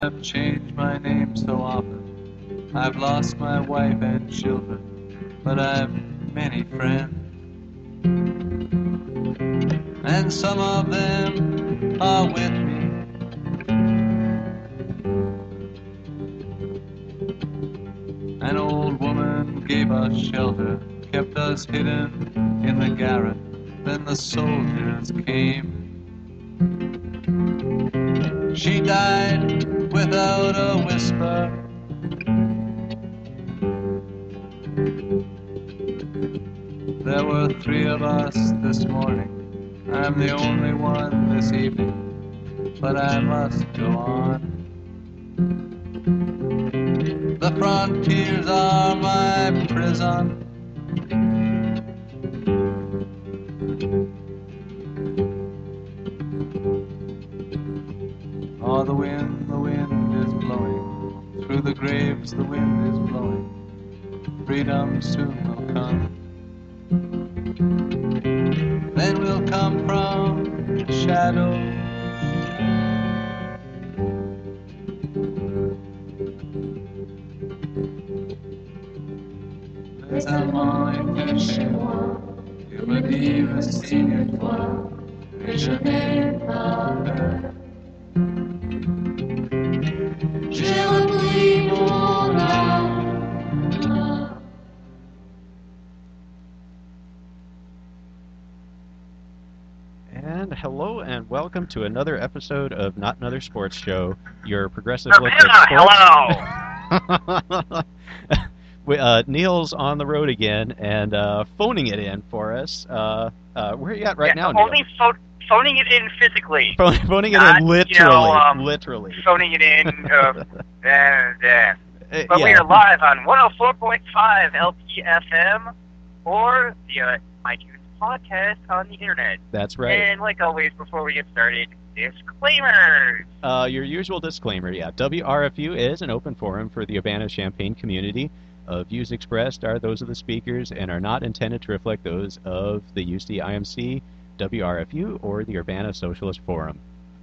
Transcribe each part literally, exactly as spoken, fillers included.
I've changed my name so often. I've lost my wife and children, but I've many friends. And some of them are with me. An old woman gave us shelter, kept us hidden in the garret. Then the soldiers came. She died without a whisper. There were three of us this morning. I'm the only one this evening, but I must go on. The frontiers are my prison. Oh, the wind, the wind is blowing. Through the graves the wind is blowing. Freedom soon will come. Then we'll come from the shadows. Les Allemands étaient chez moi, ils me disent signe-toi, mais je n'ai pas peur. J'ai repris mon âme. And hello and welcome to another episode of Not Another Sports Show, your progressive look Urbana, at sports. hello! we, uh, Neil's on the road again and uh, phoning it in for us. Uh, uh, where are you at right yeah, now, only Neil? pho- phoning it in physically. Phone, phoning it Not, in literally. you know, um, literally. Phoning it in, uh, and, uh, Uh, but yeah. we are live on one oh four point five L P F M or via iTunes podcast on the internet. That's right. And like always, before we get started, disclaimers. Uh, your usual disclaimer, yeah. W R F U is an open forum for the Urbana-Champaign community. Uh, views expressed are those of the speakers and are not intended to reflect those of the U C I M C, W R F U, or the Urbana Socialist Forum.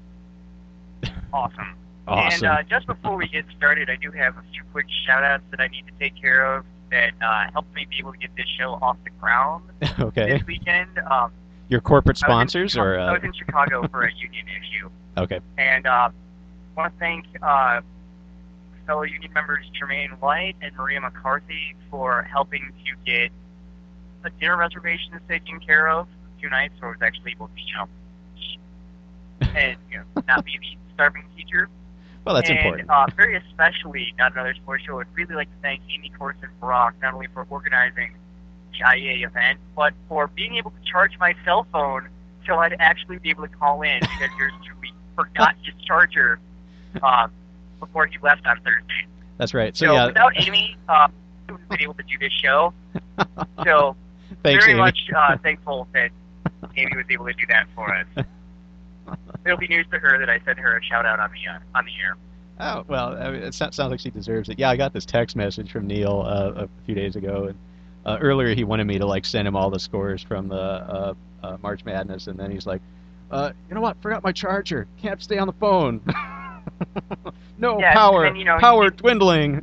Awesome. Awesome. And uh, just before we get started, I do have a few quick shout-outs that I need to take care of that uh, helped me be able to get this show off the ground Okay. this weekend. Um, Your corporate I was in sponsors, Chicago- or I uh, was in Chicago for a union issue, okay. and uh, I want to thank uh, fellow union members Jermaine White and Maria McCarthy for helping to get a dinner reservation taken care of two nights, so I was actually able to, you know, eat and you know, not be the starving teacher. Well, that's and, important. Uh, very especially, not another sports show, I'd really like to thank Amy Corson Brock, not only for organizing the I E A event, but for being able to charge my cell phone so I'd actually be able to call in, because yours truly forgot his charger uh, before he left on Thursday. That's right. So, So, yeah. without Amy, uh, we wouldn't been able to do this show. So, Thanks, very Amy. much uh, thankful that Amy was able to do that for us. It'll be news to her that I sent her a shout out on the uh, on the air. Oh, well, I mean, it so- sounds like she deserves it. Yeah, I got this text message from Neil uh, a few days ago, and uh, earlier he wanted me to like send him all the scores from the uh, uh, March Madness, and then he's like, uh, you know what, forgot my charger, can't stay on the phone. no, Yeah, power, and then, you know, power he- dwindling.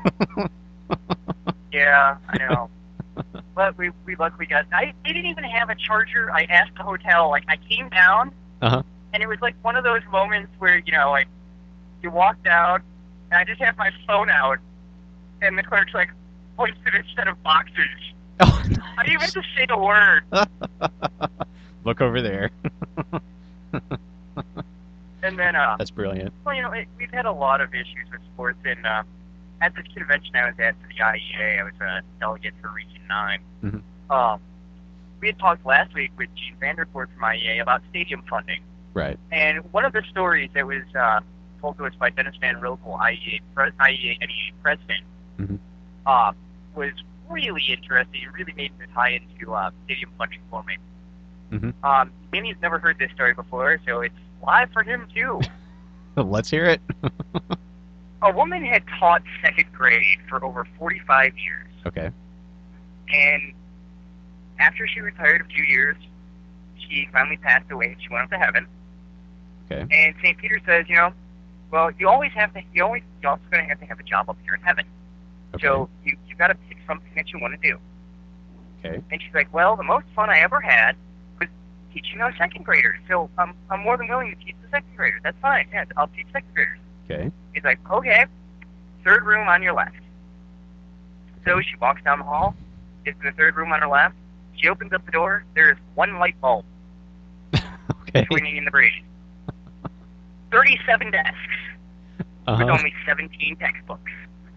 Yeah, I know. But we we luckily got. I they didn't even have a charger. I asked the hotel. Like I came down, Uh-huh. and it was like one of those moments where you know, like you walk down, and I just have my phone out, and the clerk's like points to this set of boxes. Oh, I didn't even have to say a word. Look over there. And then, uh, That's brilliant. well, you know, it, we've had a lot of issues with sports, and uh, at this convention I was at for the I E A, I was a delegate for Region Nine. Mhm. Um, we had talked last week with Gene Vanderpoort from I E A about stadium funding. Right. And one of the stories that was uh, told to us by Dennis Van Rokel, I E A, pre- I E A N E A president, Mhm. uh, was really interesting. It really made me tie into uh, stadium funding for me. Mhm. Um, Danny's never heard this story before, so it's live for him too. Let's hear it. A woman had taught second grade for over forty-five years, Okay. and after she retired a few years, she finally passed away. She went up to heaven. Okay. And Saint Peter says, you know, well, you always have to. You always you're also going to have to have a job up here in heaven. Okay. So you you got to pick something that you want to do. Okay. And she's like, well, the most fun I ever had was teaching those second graders. So I'm I'm more than willing to teach the second graders. That's fine. Yeah, I'll teach second graders. Okay. He's like, okay, third room on your left. So she walks down the hall, gets to the third room on her left. She opens up the door. There's one light bulb Okay. swinging in the breeze. thirty-seven desks Uh-huh. with only seventeen textbooks.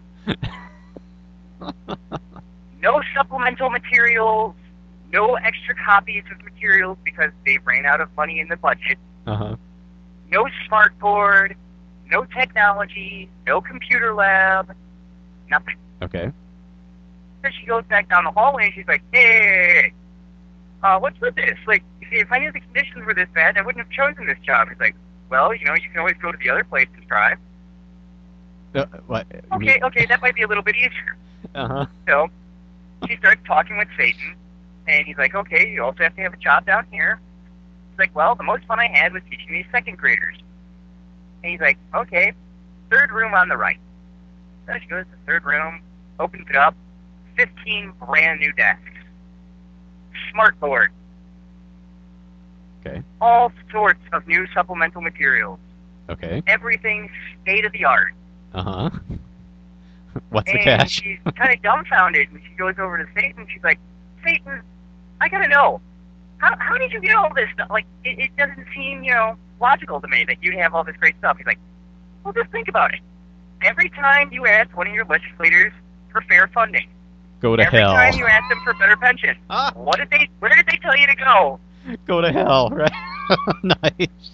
No supplemental materials, no extra copies of materials because they ran out of money in the budget. Uh-huh. No smartboard, no technology, no computer lab, nothing. Okay. So she goes back down the hallway and she's like, hey, uh, what's with this? Like, if I knew the conditions were this bad, I wouldn't have chosen this job. He's like, well, you know, you can always go to the other place and try. Uh, what? you Okay, mean- okay, that might be a little bit easier. Uh-huh. So she starts talking with Satan, and he's like, okay, you also have to have a job down here. He's like, well, the most fun I had was teaching these second graders. And he's like, okay, third room on the right. So she goes to the third room, opens it up, fifteen brand new desks. Smartboard. Okay. All sorts of new supplemental materials. Okay. Everything state of the art. Uh-huh. What's the And catch? she's kind of dumbfounded, and she goes over to Satan. She's like, Satan, I gotta know, how how did you get all this stuff? Like, it, it doesn't seem, you know, logical to me that you'd have all this great stuff. He's like, well, just think about it. Every time you ask one of your legislators for fair funding, Go to every hell. time you ask them for better pension, Ah. what did they? Where did they tell you to go? Go to hell, right? Nice.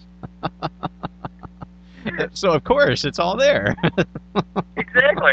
So, of course, it's all there. Exactly.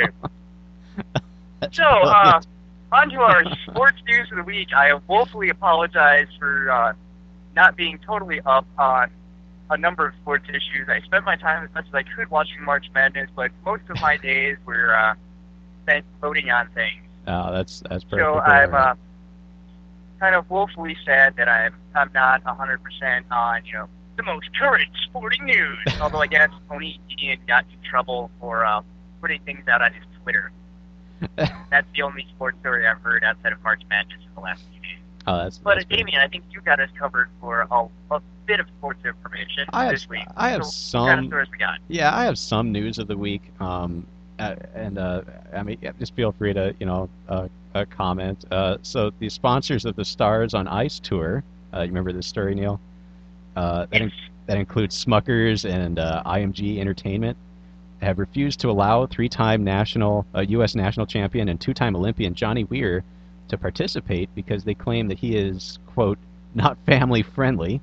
That's So, uh, brilliant. on to our sports news of the week. I woefully apologize for uh, not being totally up on a number of sports issues. I spent my time as much as I could watching March Madness, but most of my days were uh, spent voting on things. Oh, that's that's perfect. So I'm uh, kind of woefully sad that I'm I'm not one hundred percent on, you know, the most current sporting news. Although I guess Tony Ian got in trouble for uh, putting things out on his Twitter. That's the only sports story I've heard outside of March Madness in the last few days. Oh, that's. But uh, that's good. Damien, I think you got us covered for a, a bit of sports information I have this week. I have so what kind of some. stories we got? Yeah, I have some news of the week. Um, uh, and uh, I mean, yeah, just feel free to you know uh, uh, comment. Uh, so the sponsors of the Stars on Ice tour. Uh, you remember this story, Neil? Uh, that, Yes. in, that includes Smuckers and uh, I M G Entertainment. Have refused to allow three-time national, uh, U S national champion and two-time Olympian Johnny Weir to participate because they claim that he is, quote, not family friendly.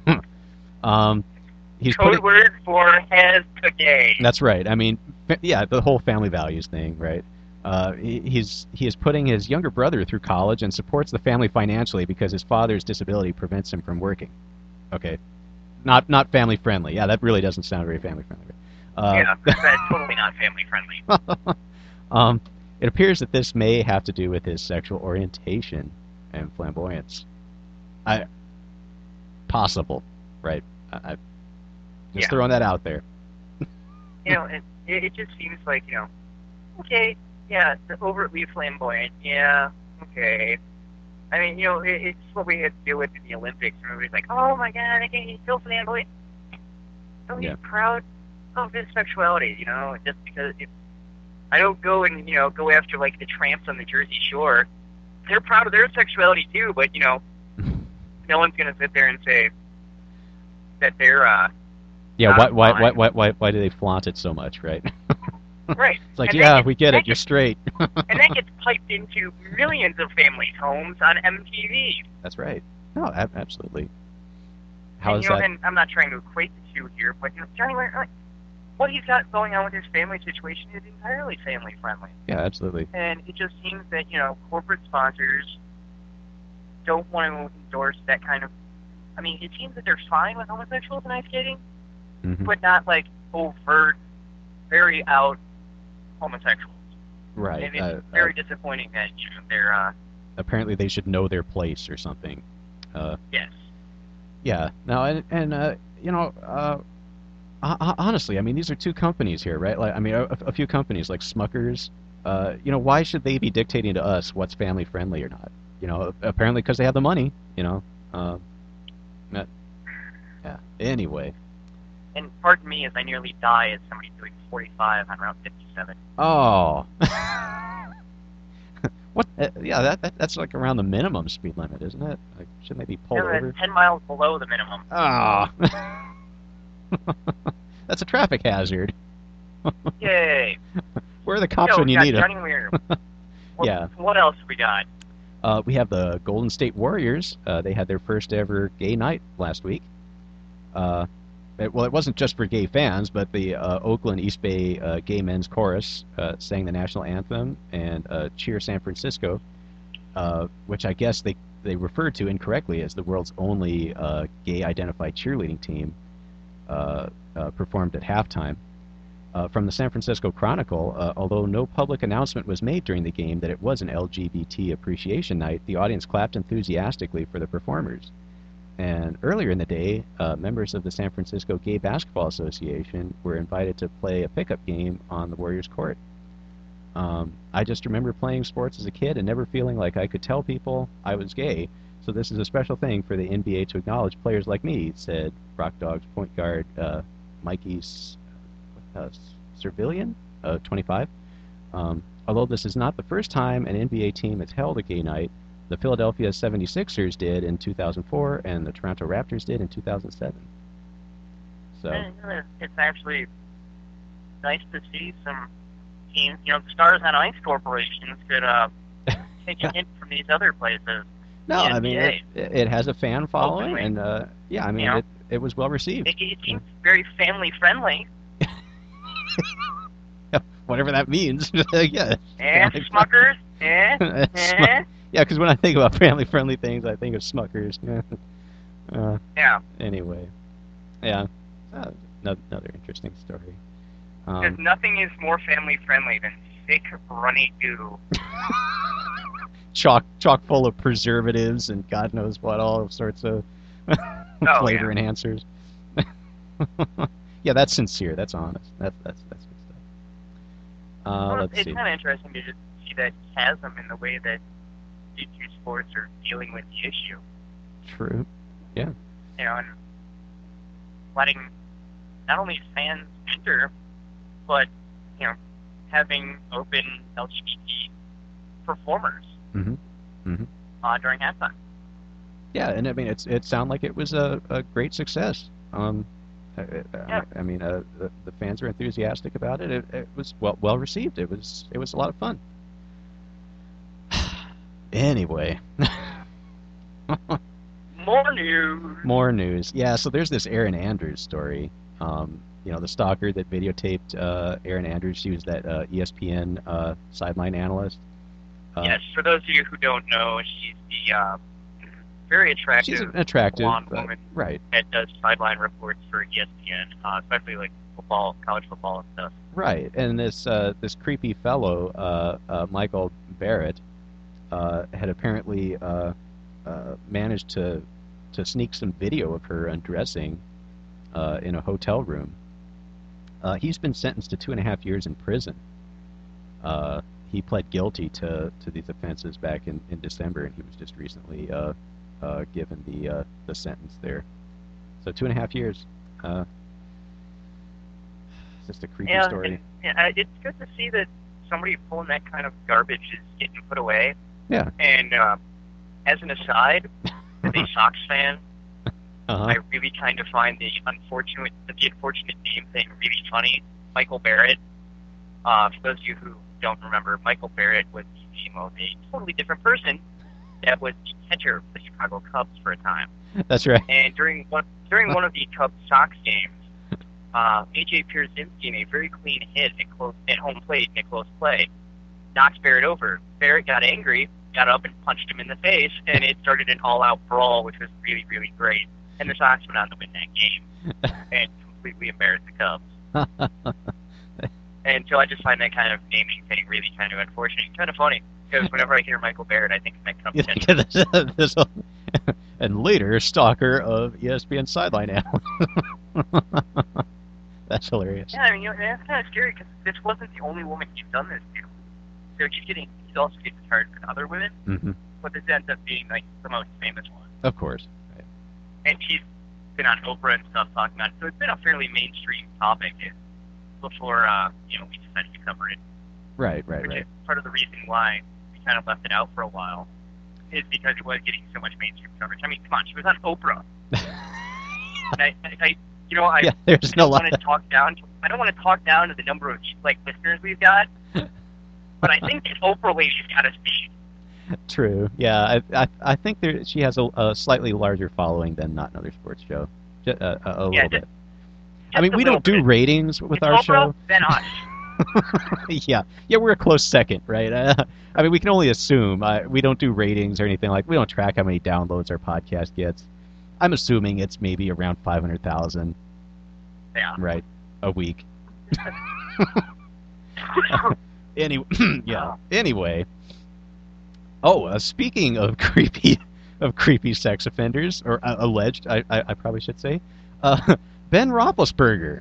um, he's Code putting, word for has to gay. that's right. I mean, fa- yeah, the whole family values thing, right? Uh, he, he's he is putting his younger brother through college and supports the family financially because his father's disability prevents him from working. Okay, not not family friendly. Yeah, that really doesn't sound very family friendly. Uh, Yeah, that's totally not family friendly. um, it appears that this may have to do with his sexual orientation and flamboyance. I possible, right? I, I just Yeah. throwing that out there. You know, it, it it just seems like, you know, okay, yeah, the overtly flamboyant, yeah, okay. I mean, you know, it, it's what we had to deal with in the Olympics. And everybody's like, oh my god, I can't, he's so flamboyant. So Yeah. he's proud of his sexuality, you know, just because if I don't go and, you know, go after, like, the tramps on the Jersey Shore. They're proud of their sexuality, too, but, you know, no one's going to sit there and say that they're, uh, Yeah, Not why, why, why, fine. why, why, why do they flaunt it so much, right? right. It's like, And yeah, that we gets- get that it, you're gets- straight. And that gets piped into millions of families' homes on M T V. That's right. No, ab- absolutely. How and, is you know, that? and I'm not trying to equate the two here, but, you know, Johnny Weir, like, what he's got going on with his family situation is entirely family friendly. Yeah, absolutely. And it just seems that, you know, corporate sponsors don't want to endorse that kind of. I mean, it seems that they're fine with homosexuals in ice skating, Mhm. but not like overt, very out homosexuals. Right. And it's Uh, very uh, disappointing that, you know, they're, uh, apparently they should know their place or something. Uh, yes. yeah. No, and, and uh, you know, uh, ho- honestly, I mean, these are two companies here, right? Like, I mean, a, a few companies like Smuckers. Uh, you know, why should they be dictating to us what's family friendly or not? You know, apparently because they have the money. You know. Uh, yeah. Anyway. And pardon me as I nearly die as somebody doing forty-five on Route fifty-seven. Oh. What? Uh, yeah, that, that that's like around the minimum speed limit, isn't it? Like, shouldn't they be pulled Yeah, over? that's ten miles below the minimum. Ah. That's a traffic hazard. Yay! Where are the cops Yo, when we you got need them? Johnny Weir. What, Yeah. What else we got? Uh, we have the Golden State Warriors. Uh, they had their first ever gay night last week. Uh, it, well, it wasn't just for gay fans, but the uh, Oakland East Bay uh, Gay Men's Chorus uh, sang the national anthem and uh, Cheer San Francisco, uh, which I guess they, they referred to incorrectly as the world's only uh, gay-identified cheerleading team, uh, uh, performed at halftime. Uh, from the San Francisco Chronicle, uh, although no public announcement was made during the game that it was an L G B T appreciation night, the audience clapped enthusiastically for the performers. And earlier in the day, uh, members of the San Francisco Gay Basketball Association were invited to play a pickup game on the Warriors court. Um, I just remember playing sports as a kid and never feeling like I could tell people I was gay, so this is a special thing for the N B A to acknowledge players like me, said Rock Dogs point guard uh, Mikey uh, Servillian, uh, twenty-five. Um, although this is not the first time an N B A team has held a gay night, the Philadelphia seventy-sixers did in two thousand four, and the Toronto Raptors did in two thousand seven. So Eh, It's actually nice to see some teams, you know, the Stars on Ice corporations could uh, take a hint from these other places. no, the I mean it, N B A. it has a fan following, Openly. and uh, yeah, I mean You know. it, it was well received. It, it seems very family friendly. Whatever that means. Yeah. Eh, Family Smuckers? Eh? Smuck- Eh? Yeah, because when I think about family-friendly things, I think of Smuckers. Yeah. Uh, Yeah, anyway, yeah, uh, no, another interesting story. because Um, nothing is more family friendly than thick, runny goo. chock, chock full of preservatives and God knows what, all sorts of Oh, flavor yeah. enhancers. Yeah, that's sincere. That's honest. That's that's that's good stuff. Uh, Well, let's it's see. kind of interesting to just see that chasm in the way that these two sports are dealing with the issue. True. Yeah. You know, and letting not only fans enter, but, you know, having open L G B T performers Mm-hmm. Mm-hmm. uh, during halftime. Yeah, and I mean, it's it sounded like it was a, a great success. Um, I, I, Yeah. I mean, uh, the, the fans were enthusiastic about it. It, it was well well received. It was it was a lot of fun. Anyway, More news. more news. Yeah, so there's this Erin Andrews story. Um, you know, the stalker that videotaped uh, Erin Andrews. She was that uh, E S P N uh, sideline analyst. Uh, Yes, for those of you who don't know, she's the uh, very attractive she's an attractive, blonde uh, woman right? that does sideline reports for E S P N, uh, especially like football, college football and stuff. Right, and this uh, this creepy fellow, uh, uh, Michael Barrett, uh, had apparently uh, uh, managed to to sneak some video of her undressing uh, in a hotel room. Uh, he's been sentenced to two and a half years in prison. Uh, he pled guilty to, to these offenses back in, in December, and he was just recently uh, uh, given the uh, the sentence there. So two and a half years. Uh, just a creepy Yeah, story. and, and it's good to see that somebody pulling that kind of garbage is getting put away. Yeah. And uh, as an aside, as a Sox fan, Uh-huh. I really kind of find the unfortunate the unfortunate name thing really funny. Michael Barrett. Uh, for those of you who don't remember, Michael Barrett was the name of a totally different person that was the catcher of the Chicago Cubs for a time. That's right. And during one during one of the Cubs Sox games, uh, A J Pierzynski in a very clean hit at close at home plate in a close play knocked Barrett over. Barrett got angry, got up and punched him in the face, and it started an all-out brawl, which was really really great. And the Sox went on to win that game and completely embarrassed the Cubs. And so I just find that kind of naming thing really kind of unfortunate, kind of funny. Because whenever I hear Michael Barrett, I think of that Cubs You catcher. think of this, this whole- and later stalker of E S P N sideline analyst. That's hilarious. Yeah, I mean, you know, that's kind of scary because this wasn't the only woman he's done this to. So he's getting, he's also getting targeted for other women, Mm-hmm. but this ends up being like the most famous one. Of course. Right. And she's been on Oprah and stuff talking about it, so it's been a fairly mainstream topic before, uh, you know, we decided to cover it. Right, right, Which right. is part of the reason why we kind of left it out for a while, is because it was getting so much mainstream coverage. I mean, come on, she was on Oprah. and I, I, I, you know, I, Yeah, there's I no don't lot. want to talk down. To, I don't want to talk down to the number of like listeners we've got, but I think this Oprah lady's got us beat. True. Yeah, I I, I think there she has a, a slightly larger following than Not Another Sports Show. Just, uh, a, a Yeah, little just- bit. I Just mean, a we little don't do bit. ratings with It's our Oprah, show. then us. yeah, yeah, we're a close second, right? Uh, I mean, we can only assume. Uh, we don't do ratings or anything like. We don't track how many downloads our podcast gets. I'm assuming it's maybe around five hundred thousand, Yeah. right, a week. Any, yeah. Anyway. Oh, uh, speaking of creepy, of creepy sex offenders, or uh, alleged, I, I, I probably should say, uh, Ben Roethlisberger.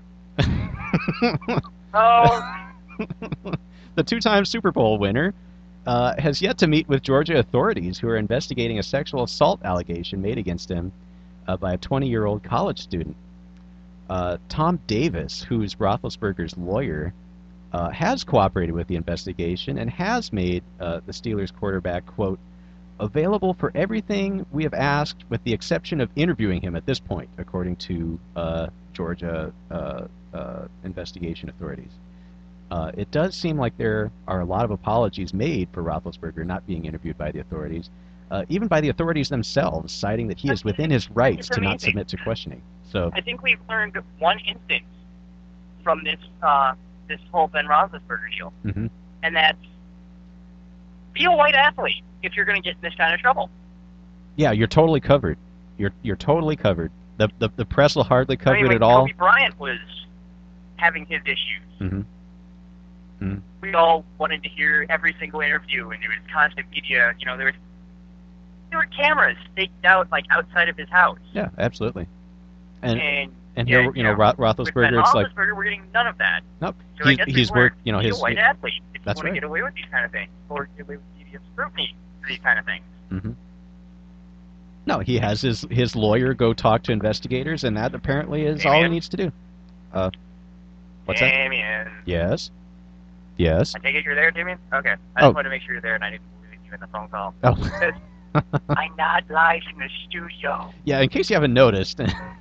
Oh, The two-time Super Bowl winner uh, has yet to meet with Georgia authorities who are investigating a sexual assault allegation made against him uh, by a twenty-year-old college student. Uh, Tom Davis, who's Roethlisberger's lawyer, uh, has cooperated with the investigation and has made uh, the Steelers quarterback, quote, available for everything we have asked with the exception of interviewing him at this point, according to uh, Georgia uh, uh, investigation authorities. Uh, it does seem like there are a lot of apologies made for Roethlisberger not being interviewed by the authorities, uh, even by the authorities themselves, citing that he is within his rights It's to not amazing. submit to questioning. So, I think we've learned one instance from this uh, this whole Ben Roethlisberger deal, mhm. and that's be a white athlete if you're going to get in this kind of trouble. yeah, you're totally covered. You're you're totally covered. The the, the press will hardly cover I mean, it when at all. Kobe Bryant was having his issues, Mhm. Mhm. we all wanted to hear every single interview, and there was constant media. You know, there was there were cameras staked out like outside of his house, Yeah, absolutely. And and and yeah, here, you know, Ro- with Ben Roethlisberger, it's like, Roethlisberger, we're getting none of that. nope. So I He's, guess he's we worked, you know, be his. a white athlete if That's you want right. to get away with these kind of things, or get away with media scrutiny for these kind of things. hmm No, he has his his lawyer go talk to investigators, and that apparently is all he Damien? needs to do. Uh, what's that? Damien. Yes. Yes. I take it you're there, Damien? Okay. I Oh. just wanted to make sure you're there, and I didn't lose you in the phone call. Oh. I'm not live in the studio. Yeah, in case you haven't noticed,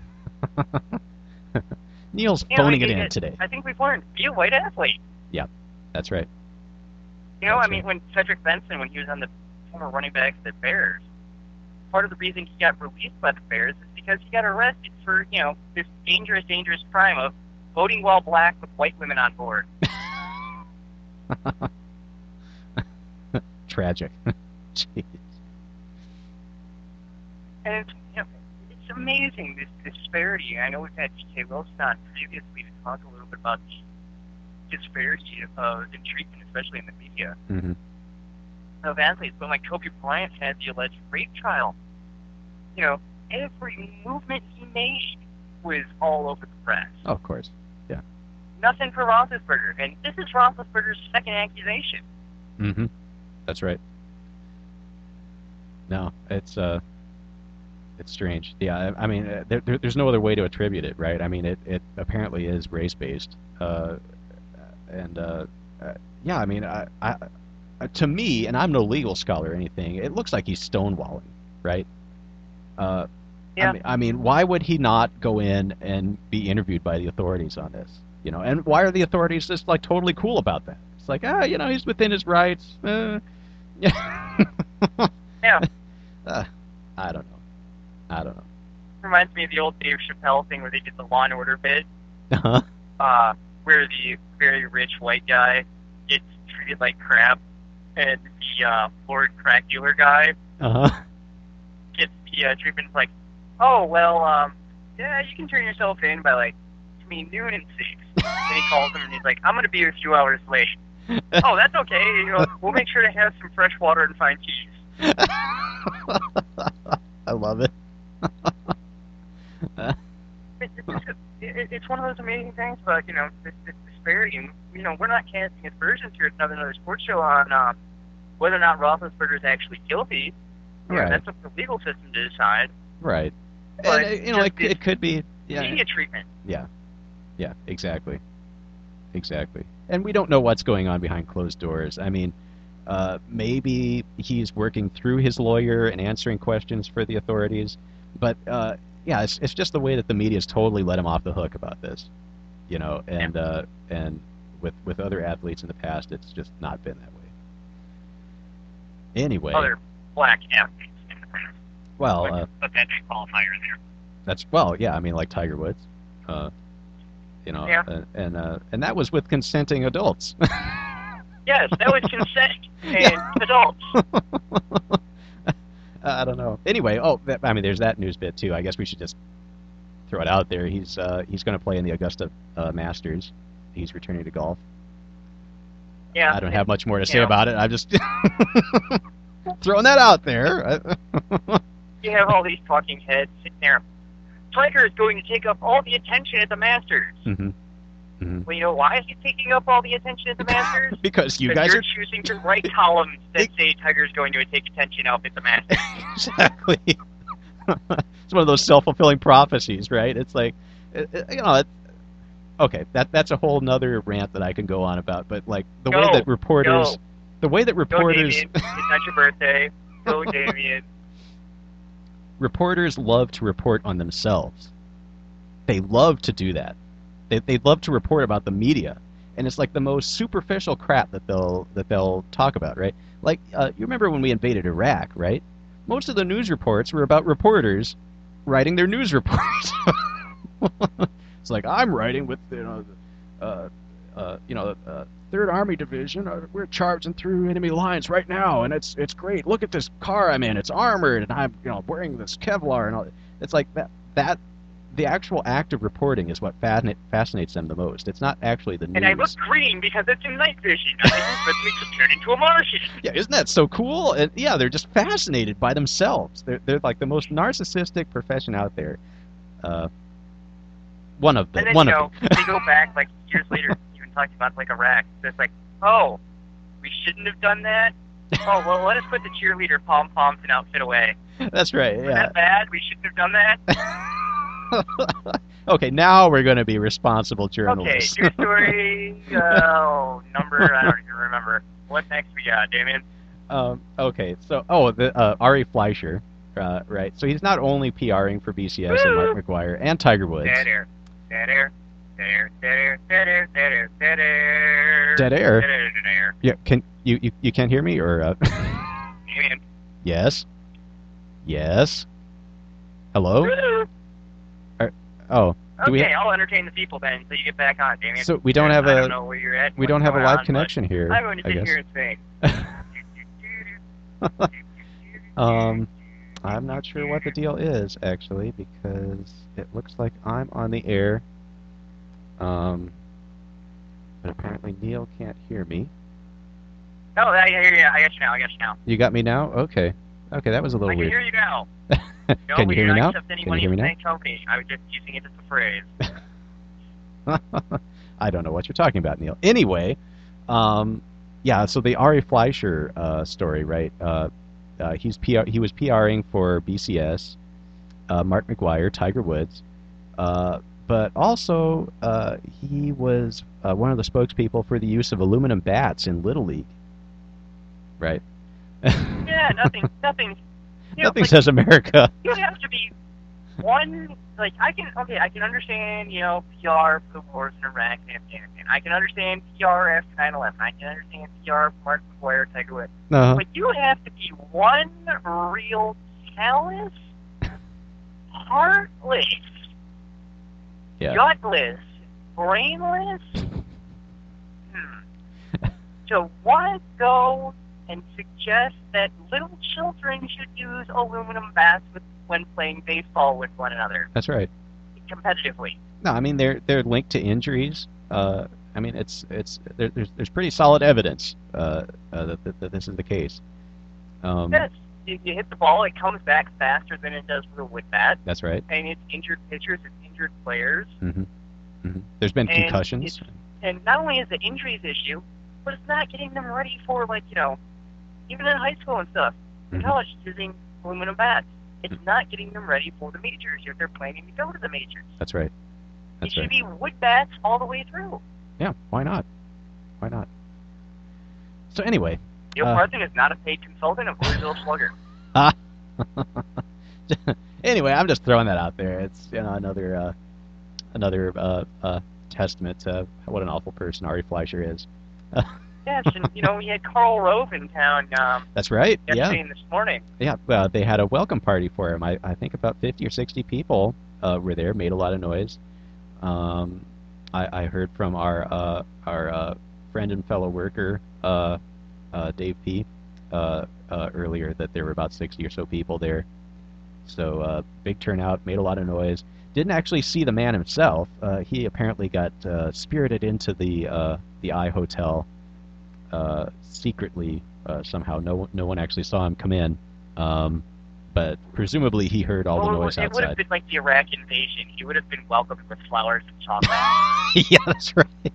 Neil's You know, phoning I- it in I- today. I think we've learned, be a white athlete. That's right. You know, That's I mean, right. when Cedric Benson, when he was on the former running backs of the Bears, part of the reason he got released by the Bears is because he got arrested for, you know, this dangerous, dangerous crime of voting while black with white women on board. Tragic. Jeez. And it's, you know, it's amazing, this disparity. I know we've had D K Wilson on previously to talk a little bit about the disparity of in treatment, especially in the media, hmm of athletes. But like Kobe Bryant had the alleged rape trial. You know, every movement he made was all over the press. Oh, of course. Nothing for Roethlisberger. And this is Roethlisberger's second accusation. hmm That's right. No, it's uh, it's strange. Yeah, I, I mean, uh, there, there, there's no other way to attribute it, right? I mean, it, it apparently is race based, uh, and uh, uh, yeah, I mean, I, I, uh, to me, and I'm no legal scholar or anything, it looks like he's stonewalling, right? Uh, Yeah. I mean, I mean, why would he not go in and be interviewed by the authorities on this? You know, and why are the authorities just like totally cool about that? It's like, ah, you know, he's within his rights. Uh, yeah. Yeah. Uh, I don't know. I don't know. Reminds me of the old Dave Chappelle thing where they did the Law and Order bit, Uh-huh. uh, where the very rich white guy gets treated like crap, and the uh, Lord crack dealer guy Uh-huh. gets the uh, treatment like, oh, well, um, yeah, you can turn yourself in by, like, between noon and six. And he calls him and he's like, I'm going to be a few hours late. Oh, that's okay. You know, we'll make sure to have some fresh water and fine cheese. I love it. It's, it's, it, it's one of those amazing things about, you know, this, this disparity. And, you know, we're not casting aspersions here. It's another, another sports show on uh, whether or not Roethlisberger is actually guilty. You know, Right. that's up to the legal system to decide. Right. But And, uh, you know, it, just it could be. Yeah. Media treatment. Yeah. Yeah, exactly. Exactly. And we don't know what's going on behind closed doors. I mean, uh, maybe he's working through his lawyer and answering questions for the authorities. But, uh, yeah, it's, it's just the way that the media's totally let him off the hook about this. You know, and uh, and with, with other athletes in the past, it's just not been that way. Anyway. Other black athletes in the past. Well, But, uh, but that qualifier there. that's, well, yeah, I mean, like Tiger Woods. Uh, you know, Yeah. uh, and uh, and that was with consenting adults. Yes, that was consent and adults. I don't know. Anyway, oh, that, I mean, there's that news bit too. I guess we should just throw it out there. He's uh, he's going to play in the Augusta uh, Masters. He's returning to golf. Yeah. I don't have much more to say Yeah. about it. I'm just throwing that out there. You have all these talking heads sitting there. Tiger is going to take up all the attention at the Masters. hmm hmm Well, you know why is he taking up all the attention at the Masters? Because you Because guys you're are choosing to write columns that say Tiger's going to take attention up at the Masters. exactly. It's one of those self-fulfilling prophecies, right? It's like, it, it- you know, it, okay, that that's a whole nother rant that I can go on about. But like the way Go, that reporters, go. the way that Go, reporters, Damien. It's not your birthday. Go, Damien. reporters love to report on themselves. They love to do that. They they love to report about the media, and it's like the most superficial crap that they'll that they'll talk about, right? Like uh, you remember when we invaded Iraq, right? Most of the news reports were about reporters writing their news reports. It's like I'm writing with you know, uh, uh, you know, uh, Third Army Division. Uh, we're charging through enemy lines right now, and it's it's great. Look at this car I'm in. It's armored, and I'm you know wearing this Kevlar and all. It's like that that the actual act of reporting is what fascinates fascinates them the most. It's not actually the news. And I look green because it's in night vision. I think this lets me to turn into a Martian. Yeah, isn't that so cool? And yeah, they're just fascinated by themselves. They're they're like the most narcissistic profession out there. Uh, one of them. And then, one you of know, them. they go back, like, years later, even talking about, like, Iraq. So it's like, oh, we shouldn't have done that? Oh, well, let us put the cheerleader pom-poms and outfit away. That's right. Was Yeah. that bad? We shouldn't have done that? Okay, now we're going to be responsible Okay, journalists. news story, uh, number, I don't even remember. What next we got, Damien? um, okay, so oh, the uh, Ari Fleischer, uh, right? So he's not only PRing for B C S and Mark McGuire and Tiger Woods. Dead air. Dead air. Dead air. Dead air. Dead air. Dead air. Dead air. Dead air? Dead air. Dead air. Yeah, can you you, you can't hear me or? Uh... Damien. Yes. Yes. Hello. Woo! Oh, do Okay, we? Ha- I'll entertain the people then until you get back on, Damien. so we don't have I don't a know where you're at. we what's don't have a going live on, connection here. but I'm going to I sit guess. here and sing. Um, I'm not sure what the deal is actually because it looks like I'm on the air. Um, but apparently Neil can't hear me. Oh, I hear you. I got you now. I got you now. You got me now? Okay. Okay, that was a I little can weird. hear you now. No, Can we you hear do me not now? accept any Can you money hear me from now? that company. I was just using it as a phrase. I don't know what you're talking about, Neil. Anyway, um, yeah. So the Ari Fleischer uh, story, right? Uh, uh, he's P R, he was PRing for B C S, uh, Mark McGuire, Tiger Woods, uh, but also uh, he was uh, one of the spokespeople for the use of aluminum bats in Little League. Right. Yeah, nothing. Nothing. You know, Nothing like, says America. you have to be one. Like I can. Okay, I can understand. You know, P R for the wars in Iraq and Afghanistan. I can understand P R after nine eleven. I can understand P R for Mark McGuire, Tiger Woods. Uh, But you have to be one real callous, heartless, yeah. gutless, brainless. Hmm. To want to go and suggest that little children should use aluminum bats with, when playing baseball with one another That's right. competitively. No, I mean they're they're linked to injuries. Uh, I mean it's it's there, there's there's pretty solid evidence uh, uh, that, that that this is the case. Um, Yes, you, you hit the ball, it comes back faster than it does with a wood bat, That's right. and it's injured pitchers, it's injured players. Mm-hmm. Mm-hmm. There's been And concussions. And not only is the injuries issue, but it's not getting them ready for, like, you know, even in high school and stuff. In Mhm. college, using aluminum bats. It's not getting them ready for the majors if they're planning to go to the majors. That's right. It That's should right. be wood bats all the way through. Yeah, why not? Why not? So anyway, Neil Uh, Parson is not a paid consultant of Louisville Slugger. anyway, I'm just throwing that out there. It's, you know, another uh, another uh, uh, testament to what an awful person Ari Fleischer is. Yes, and, you know, we had Karl Rove in town um, That's right. yesterday Yeah, and this morning. yeah. Well, they had a welcome party for him. I, I think about fifty or sixty people uh, were there, made a lot of noise. Um, I, I heard from our uh, our uh, friend and fellow worker uh, uh, Dave P. Uh, uh, earlier that there were about sixty or so people there. So uh, big turnout, made a lot of noise. Didn't actually see the man himself. Uh, he apparently got uh, spirited into the uh, the I Hotel uh, secretly uh, somehow. No no one actually saw him come in, um, but presumably he heard all Well, the noise it would have outside. been like the Iraq invasion. He would have been welcomed with flowers and chocolate. Yeah, that's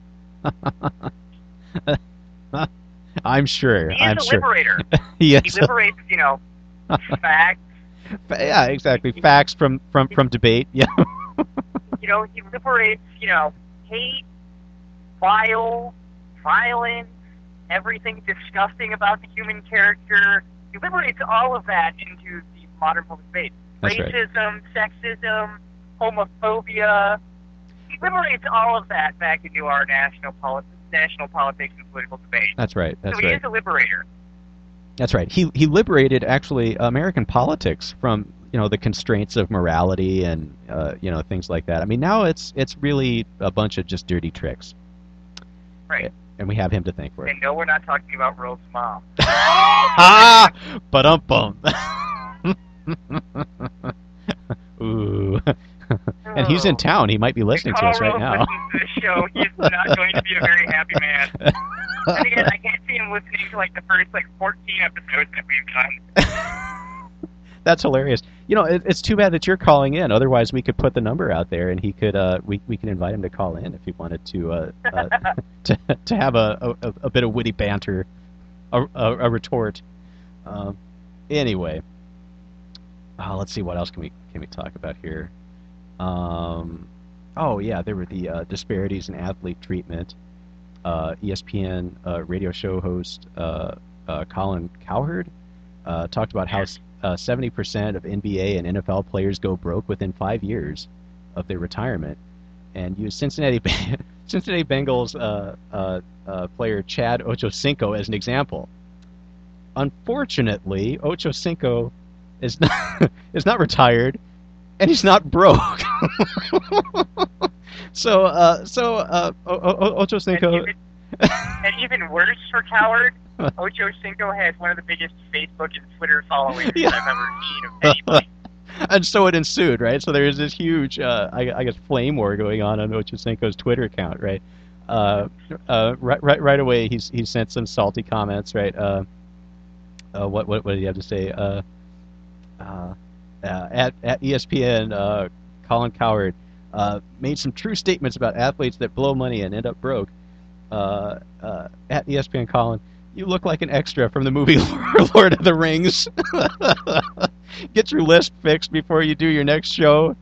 right. I'm sure. He I'm is a sure. liberator. Yes. He liberates, you know, facts. Yeah, exactly. Facts from from from debate. Yeah. You know, he liberates, you know, hate, vile, violence, everything disgusting about the human character. He liberates all of that into the modern public debate. That's right. Racism, sexism, homophobia. He liberates all of that back into our national politics, national politics and political debate. That's right. That's so he right. is a liberator. That's right. He he liberated actually American politics from, you know, the constraints of morality and uh, you know, things like that. I mean, now it's it's really a bunch of just dirty tricks. Right. And we have him to thank for it. And no, we're not talking about Rove's mom. Ah, but um bum. Ooh. And he's in town. He might be listening to Karl us right Rove now. listens to the show. He's not going to be a very happy man. And again, I can't see him listening to like the first like fourteen episodes that we've done. That's hilarious. You know, it, it's too bad that you're calling in. Otherwise, we could put the number out there, and he could. Uh, we we can invite him to call in if he wanted to uh, uh, to to have a, a a bit of witty banter, a a, a retort. Um, anyway, uh, let's see what else can we can we talk about here. Um, oh yeah, there were the uh, disparities in athlete treatment. Uh, E S P N uh, radio show host uh, uh, Colin Cowherd uh, talked about how uh, seventy percent of N B A and N F L players go broke within five years of their retirement, and used Cincinnati Cincinnati Bengals uh, uh, uh, player Chad Ochocinco as an example. Unfortunately, Ochocinco is not is not retired, and he's not broke. So, uh, so uh, o- o- Ochocinco. And even, and even worse for Coward, Ocho Cinco has one of the biggest Facebook and Twitter followings Yeah. I've ever seen of anybody. And so it ensued, right? So there's this huge, uh, I, I guess, flame war going on on Ochocinco's Twitter account, right? Uh, uh, right, right, right away, he's he sent some salty comments, right? Uh, uh, what, what, what did he have to say? Uh, uh, uh, at at E S P N, uh, Colin Cowherd uh, made some true statements about athletes that blow money and end up broke. Uh, uh, at E S P N, Colin, you look like an extra from the movie Lord of the Rings. Get your list fixed before you do your next show.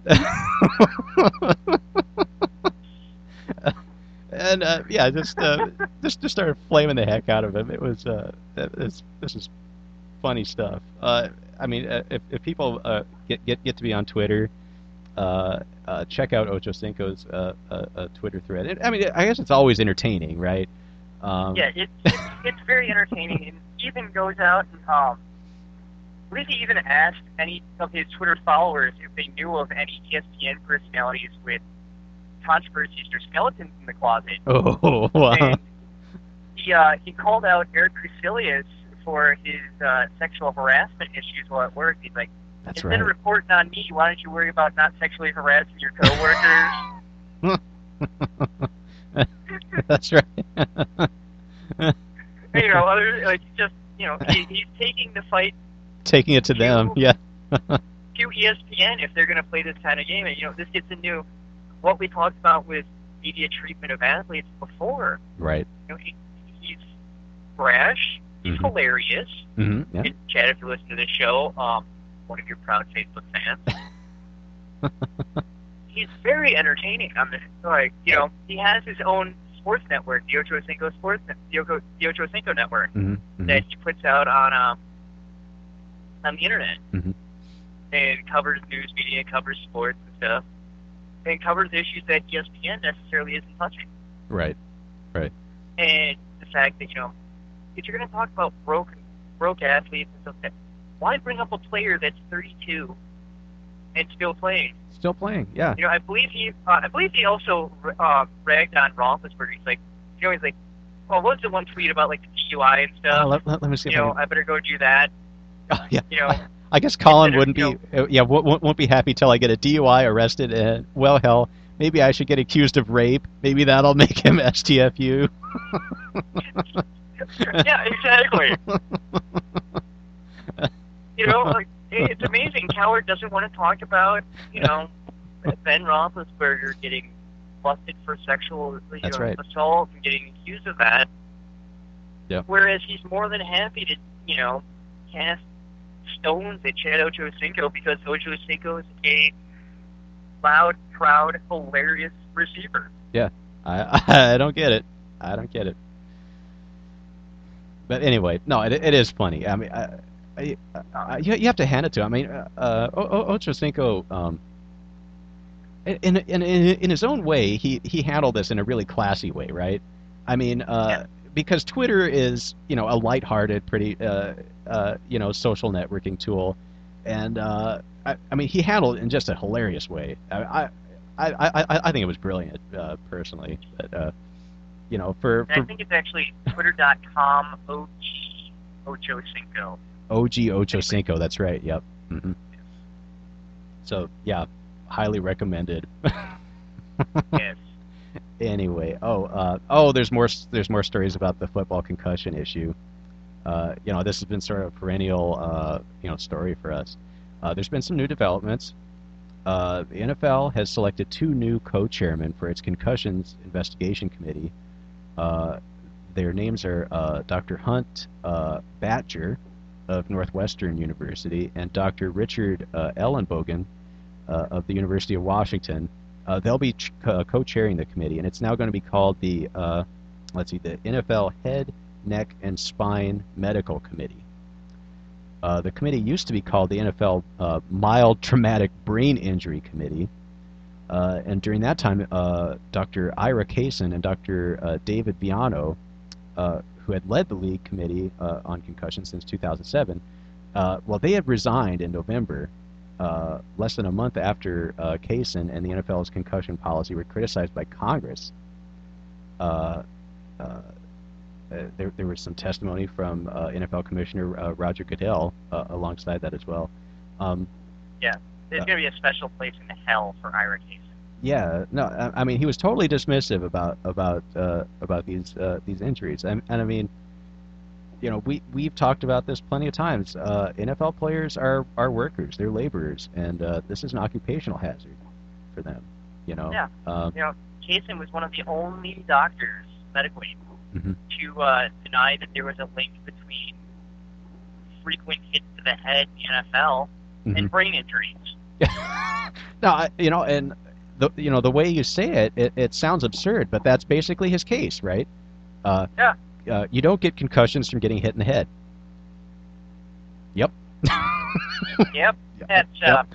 And uh, yeah, just uh, just just started flaming the heck out of him. It was uh, it's, this is funny stuff. Uh, I mean, uh, if if people uh, get get get to be on Twitter, uh, uh, check out Ochocinco's uh, uh, uh, Twitter thread. It, I mean, I guess it's always entertaining, right? Um, Yeah, it, it's it's very entertaining, and even goes out and um, I believe he even asked any of his Twitter followers if they knew of any E S P N personalities with controversies or skeletons in the closet. Oh, wow. And he uh, he called out Eric Crecilius for his uh, sexual harassment issues while at work. He's like, That's instead right. of reporting on me, why don't you worry about not sexually harassing your coworkers? That's right. You know, other like just you know, he, he's taking the fight. Taking it to them, yeah. to E S P N if they're going to play this kind of game. And, you know, this gets into what we talked about with media treatment of athletes before. Right. You know, he, he's brash. He's Mm-hmm. hilarious. Mm-hmm. Yeah. And Chad, if you listen to this show, um, one of your proud Facebook fans, he's very entertaining. I mean, like, you know, he has his own sports network, the Ocho Cinco Sports, the Ocho, the Ocho Cinco Network, Mm-hmm. Mm-hmm. that he puts out on um, on the internet, Mm-hmm. and covers news media, covers sports and stuff, and covers issues that E S P N necessarily isn't touching. Right. Right. And the fact that, you know, if you're going to talk about broke broke athletes and stuff, that why bring up a player that's thirty-two and still playing? Still playing. Yeah. You know, I believe he, uh, I believe he also uh, ragged on Roethlisberger. He's like, you know, he's like, well, what was the one tweet about like the D U I and stuff? Uh, let, let, let me see. you If I know, can- I better go do that. Oh, yeah. You know, I guess Colin Consider, wouldn't you be, uh, yeah, won't, won't be happy till I get a D U I, arrested, and well, hell, maybe I should get accused of rape. Maybe that'll make him S T F U. yeah, exactly. You know, like, it's amazing. Coward doesn't want to talk about, you know, Ben Roethlisberger getting busted for sexual you That's know, right. assault and getting accused of that. Yeah. Whereas he's more than happy to, you know, cast stones at Chad Ochocinco because Ochocinco is a loud, proud, hilarious receiver. Yeah, I, I don't get it. I don't get it. But anyway, no, it, it is funny. I mean, I, I, I, you, you have to hand it to him. I mean, uh, uh, O- O- Ochocinco, um, in, in in in his own way, he he handled this in a really classy way, right? I mean, uh, Yeah. because Twitter is, you know, a lighthearted, pretty, uh, uh, you know, social networking tool, and uh, I, I mean, he handled it in just a hilarious way. I I I, I, I think it was brilliant, uh, personally. But uh, you know, for, And I for think it's actually twitter dot com O G Ochocinco. O G Ochocinco, that's right. Yep. hmm So yeah, highly recommended. Yes. Anyway, oh, uh, oh, there's more. There's more stories about the football concussion issue. Uh, you know, this has been sort of a perennial, uh, you know, story for us. Uh, there's been some new developments. Uh, the N F L has selected two new co-chairmen for its concussions investigation committee. Uh, their names are uh, Doctor Hunt uh, Batjer of Northwestern University and Doctor Richard uh, Ellenbogen uh, of the University of Washington. Uh, they'll be ch- co- co-chairing the committee, and it's now going to be called the, uh, let's see, the N F L Head, Neck, and Spine Medical Committee. Uh, the committee used to be called the N F L uh, Mild Traumatic Brain Injury Committee, uh, and during that time, uh, Doctor Ira Kaysen and Doctor Uh, David Biano, uh, who had led the league committee uh, on concussion since two thousand seven, uh, well, they had resigned in November, uh, less than a month after uh, Kaysen and the N F L's concussion policy were criticized by Congress. Uh, uh, Uh, there, there was some testimony from uh, N F L Commissioner uh, Roger Goodell uh, alongside that as well. Um, Yeah. There's Uh, going to be a special place in hell for Ira Kaysen. yeah, no, I, I mean he was totally dismissive about about uh, about these uh, these injuries, and, and I mean, you know, we we've talked about this plenty of times. Uh, N F L players are are workers, they're laborers, and uh, this is an occupational hazard for them. You know. Yeah. Uh, You know, Kaysen was one of the only doctors medically mhm. to uh, deny that there was a link between frequent hits to the head in the N F L Mhm. and brain injuries. No, I, you know, and the you know the way you say it, it, it sounds absurd, but that's basically his case, right? Uh, Yeah. Uh, you don't get concussions from getting hit in the head. Yep. Yep. Yep. That's uh,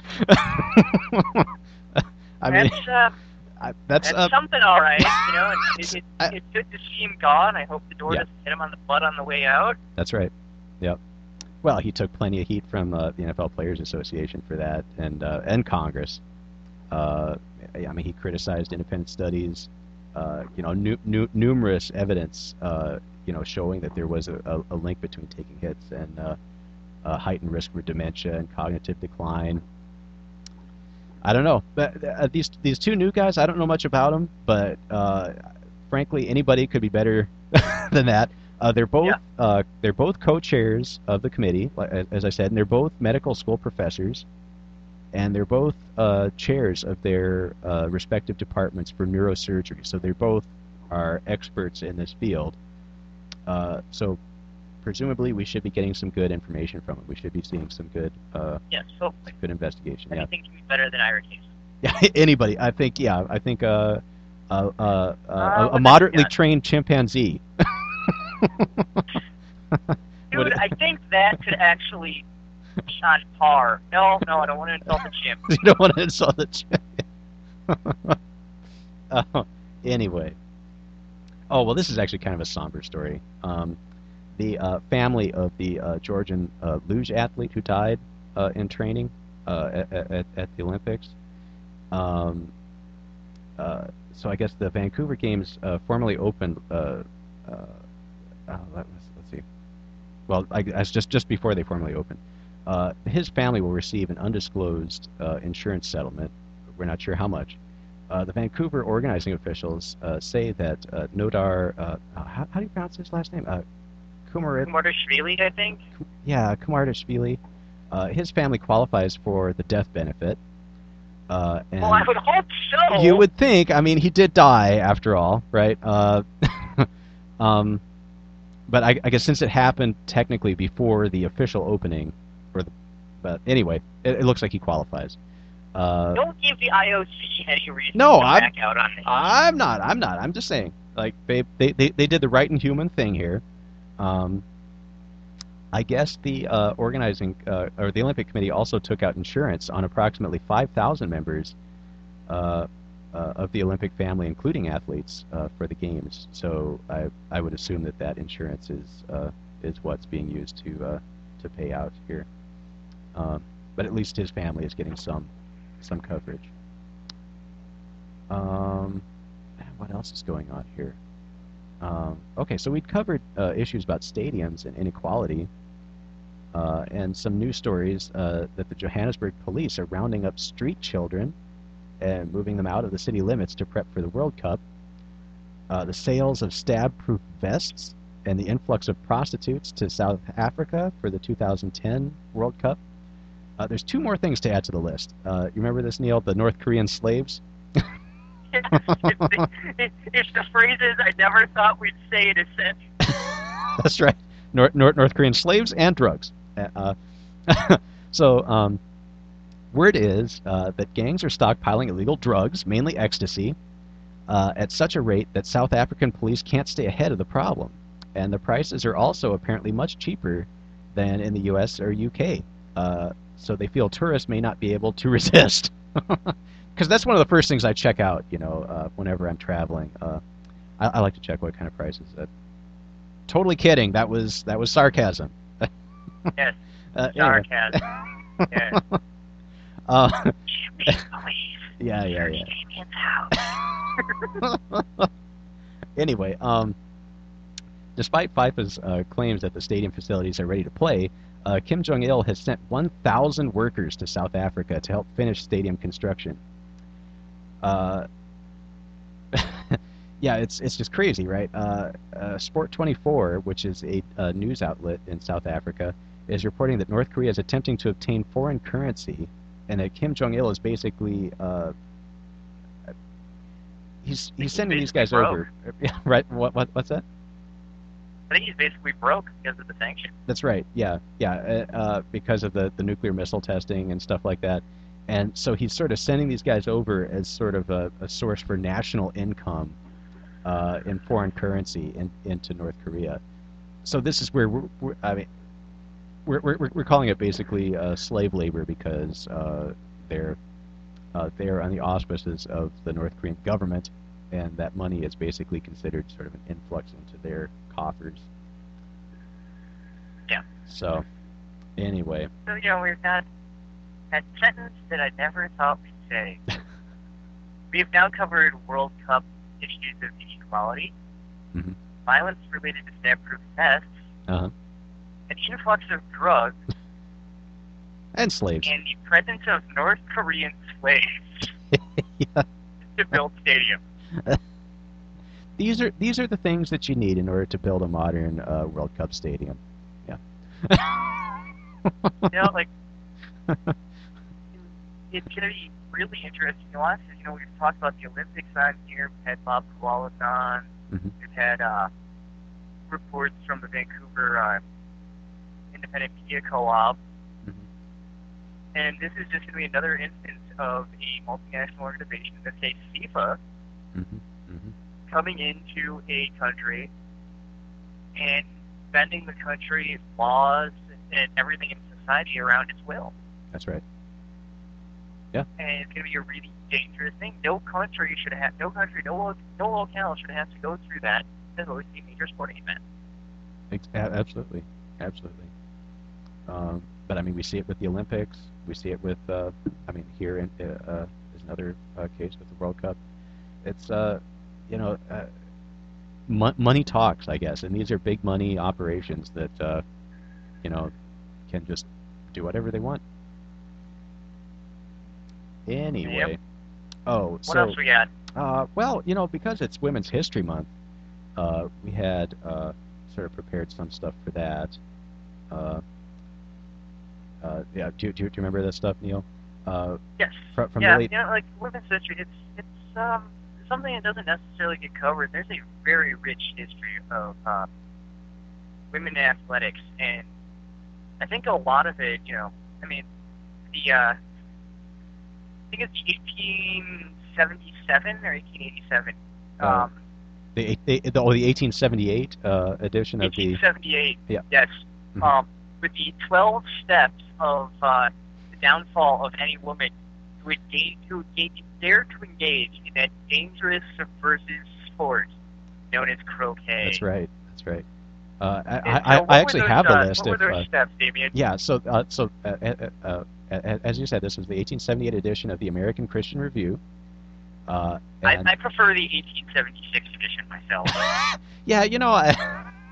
I mean, that's uh, I, that's that's uh, something, all right. You know, it's, it, I- it, it's good to see him gone. I hope the door Yeah. doesn't hit him on the butt on the way out. that's right. Yep. Well, he took plenty of heat from uh, the N F L Players Association for that, and uh, and Congress. Uh, I mean, he criticized independent studies. Uh, you know, nu- nu- numerous evidence, uh, you know, showing that there was a, a, a link between taking hits and uh, a heightened risk for dementia and cognitive decline. I don't know, but uh, these these two new guys, I don't know much about them, but uh, frankly, anybody could be better than that. Uh, they're both Yeah. uh, they're both co-chairs of the committee, li- as as I said, and they're both medical school professors. and they're both uh, chairs of their uh, respective departments for neurosurgery. So they both are experts in this field. Uh, so presumably we should be getting some good information from it. We should be seeing some good uh, Yes, hopefully. good investigation. Yeah. Anything can be better than Iroquois. Yeah, anybody. I think. Yeah, I think uh, uh, uh, uh, a, a what moderately else? trained chimpanzee. Dude, Would- I think that could actually be on par. No, no, I don't want to insult the chimp. You don't want to insult the chimp. uh, anyway. Oh well, this is actually kind of a somber story. Um, the uh, family of the uh, Georgian uh, luge athlete who died uh, in training uh, at, at, at the Olympics. Um, uh, so I guess the Vancouver Games uh, formally opened. Uh, uh, uh, let's, let's see. Well, I guess just just before they formally opened, uh, his family will receive an undisclosed uh, insurance settlement. We're not sure how much. Uh, the Vancouver organizing officials uh, say that uh, Nodar, uh, how, how do you pronounce his last name? Uh, Kumar, Mordashvili, I think. yeah, Kumardashvili. Uh, his family qualifies for the death benefit. Uh, and Well, I would hope so. you would think. I mean, he did die after all, right? Uh, um, but I, I guess since it happened technically before the official opening, or the, but anyway, it, it looks like he qualifies. Uh, Don't give the I O C any reason No, to I'm- back out on this. I'm not. I'm not. I'm just saying. Like they, they, they, they did the right and human thing here. Um, I guess the uh, organizing uh, or the Olympic Committee also took out insurance on approximately five thousand members uh, uh, of the Olympic family, including athletes, uh, for the games. So I, I would assume that that insurance is uh, is what's being used to uh, to pay out here. Um, but at least his family is getting some some coverage. Um, what else is going on here? Um, okay, so we covered uh, issues about stadiums and inequality, uh, and some news stories uh, that the Johannesburg police are rounding up street children and moving them out of the city limits to prep for the World Cup. Uh, the sales of stab-proof vests and the influx of prostitutes to South Africa for the two thousand ten World Cup. Uh, there's two more things to add to the list. Uh, you remember this, Neil? The North Korean slaves? it's, the, it, it's the phrases I never thought we'd say in a sentence. That's right. North, North, North Korean slaves and drugs. Uh, so, um, word is uh, that gangs are stockpiling illegal drugs, mainly ecstasy, uh, at such a rate that South African police can't stay ahead of the problem. And the prices are also apparently much cheaper than in the U S or U K. Uh, so they feel tourists may not be able to resist. Because that's one of the first things I check out, you know, uh, whenever I'm traveling. Uh, I, I like to check what kind of prices. Uh, totally kidding. That was that was sarcasm. Yes, Uh, anyway. sarcasm. Yes. Uh, Please believe yeah, yeah, you're yeah. Damien's house. Anyway, um, despite FIFA's uh, claims that the stadium facilities are ready to play, uh, Kim Jong-il has sent one thousand workers to South Africa to help finish stadium construction. Uh, yeah, it's it's just crazy, right? Uh, uh, Sport twenty-four, which is a, a news outlet in South Africa, is reporting that North Korea is attempting to obtain foreign currency, and that Kim Jong-il is basically uh, he's he's sending these guys basically over. Yeah, right? What what what's that? I think he's basically broke because of the sanctions. That's right. Yeah, yeah. Uh, uh, because of the, the nuclear missile testing and stuff like that, and so he's sort of sending these guys over as sort of a, a source for national income uh, in foreign currency in, into North Korea. So this is where we're, we're I mean, we're, we're we're calling it basically uh, slave labor because uh, they're uh, they're on the auspices of the North Korean government, and that money is basically considered sort of an influx into their coffers. Yeah. So, anyway, So, you know, we've got that sentence that I never thought we'd say. We've now covered World Cup issues of inequality, Mhm. violence related to stab-proof vests, uh-huh. an influx of drugs, And slaves. and the presence of North Korean slaves Yeah. to build stadiums. These are these are the things that you need in order to build a modern uh, World Cup stadium. Yeah. You know, like, it's going to be really interesting to watch. You know, we've talked about the Olympics on here. We've had Bob Koalas on. Mm-hmm. We've had uh, reports from the Vancouver uh, Independent Media Co-op. Mm-hmm. And this is just going to be another instance of a multinational organization, in this case FIFA, Mm-hmm. Mm-hmm. coming into a country and bending the country's laws and everything in society around its will. That's right. Yeah. And it's going to be a really dangerous thing. No country should have, no country, no lo- no locale should have to go through that to host a major sporting event. Ex- a- absolutely, absolutely. Um, but I mean, we see it with the Olympics. We see it with, uh, I mean, here in, uh, uh, is another uh, case with the World Cup. It's, uh, you know, uh, mo- money talks, I guess, and these are big money operations that, uh, you know, can just do whatever they want. Anyway, Yep. oh, What so else we got? uh, well, you know, because it's Women's History Month, uh, we had uh, sort of prepared some stuff for that. Uh, uh, yeah, do, do, do you remember that stuff, Neil? Uh, Yes. fr- from yeah, the late, you know, like women's history, it's it's um something that doesn't necessarily get covered. There's a very rich history of uh, women in athletics, and I think a lot of it, you know, I mean, the uh, I think it's eighteen seventy-seven or eighteen eighty-seven. Oh, Um, the, the, the, oh, the eighteen seventy-eight uh, edition of the, eighteen seventy-eight. Yeah. Yes. Mhm. Um, with the twelve steps of uh, the downfall of any woman who engage, who engage, dare to engage in that dangerous subversive sport known as croquet. that's right, that's right. Uh, I, And I, so I what were actually those, have uh, a list What of, were those uh, steps, Damien? yeah, so, uh, so uh, uh, uh, uh, as you said, this was the eighteen seventy-eight edition of the American Christian Review. Uh, I, and I prefer the eighteen seventy-six edition myself. yeah, you know, I,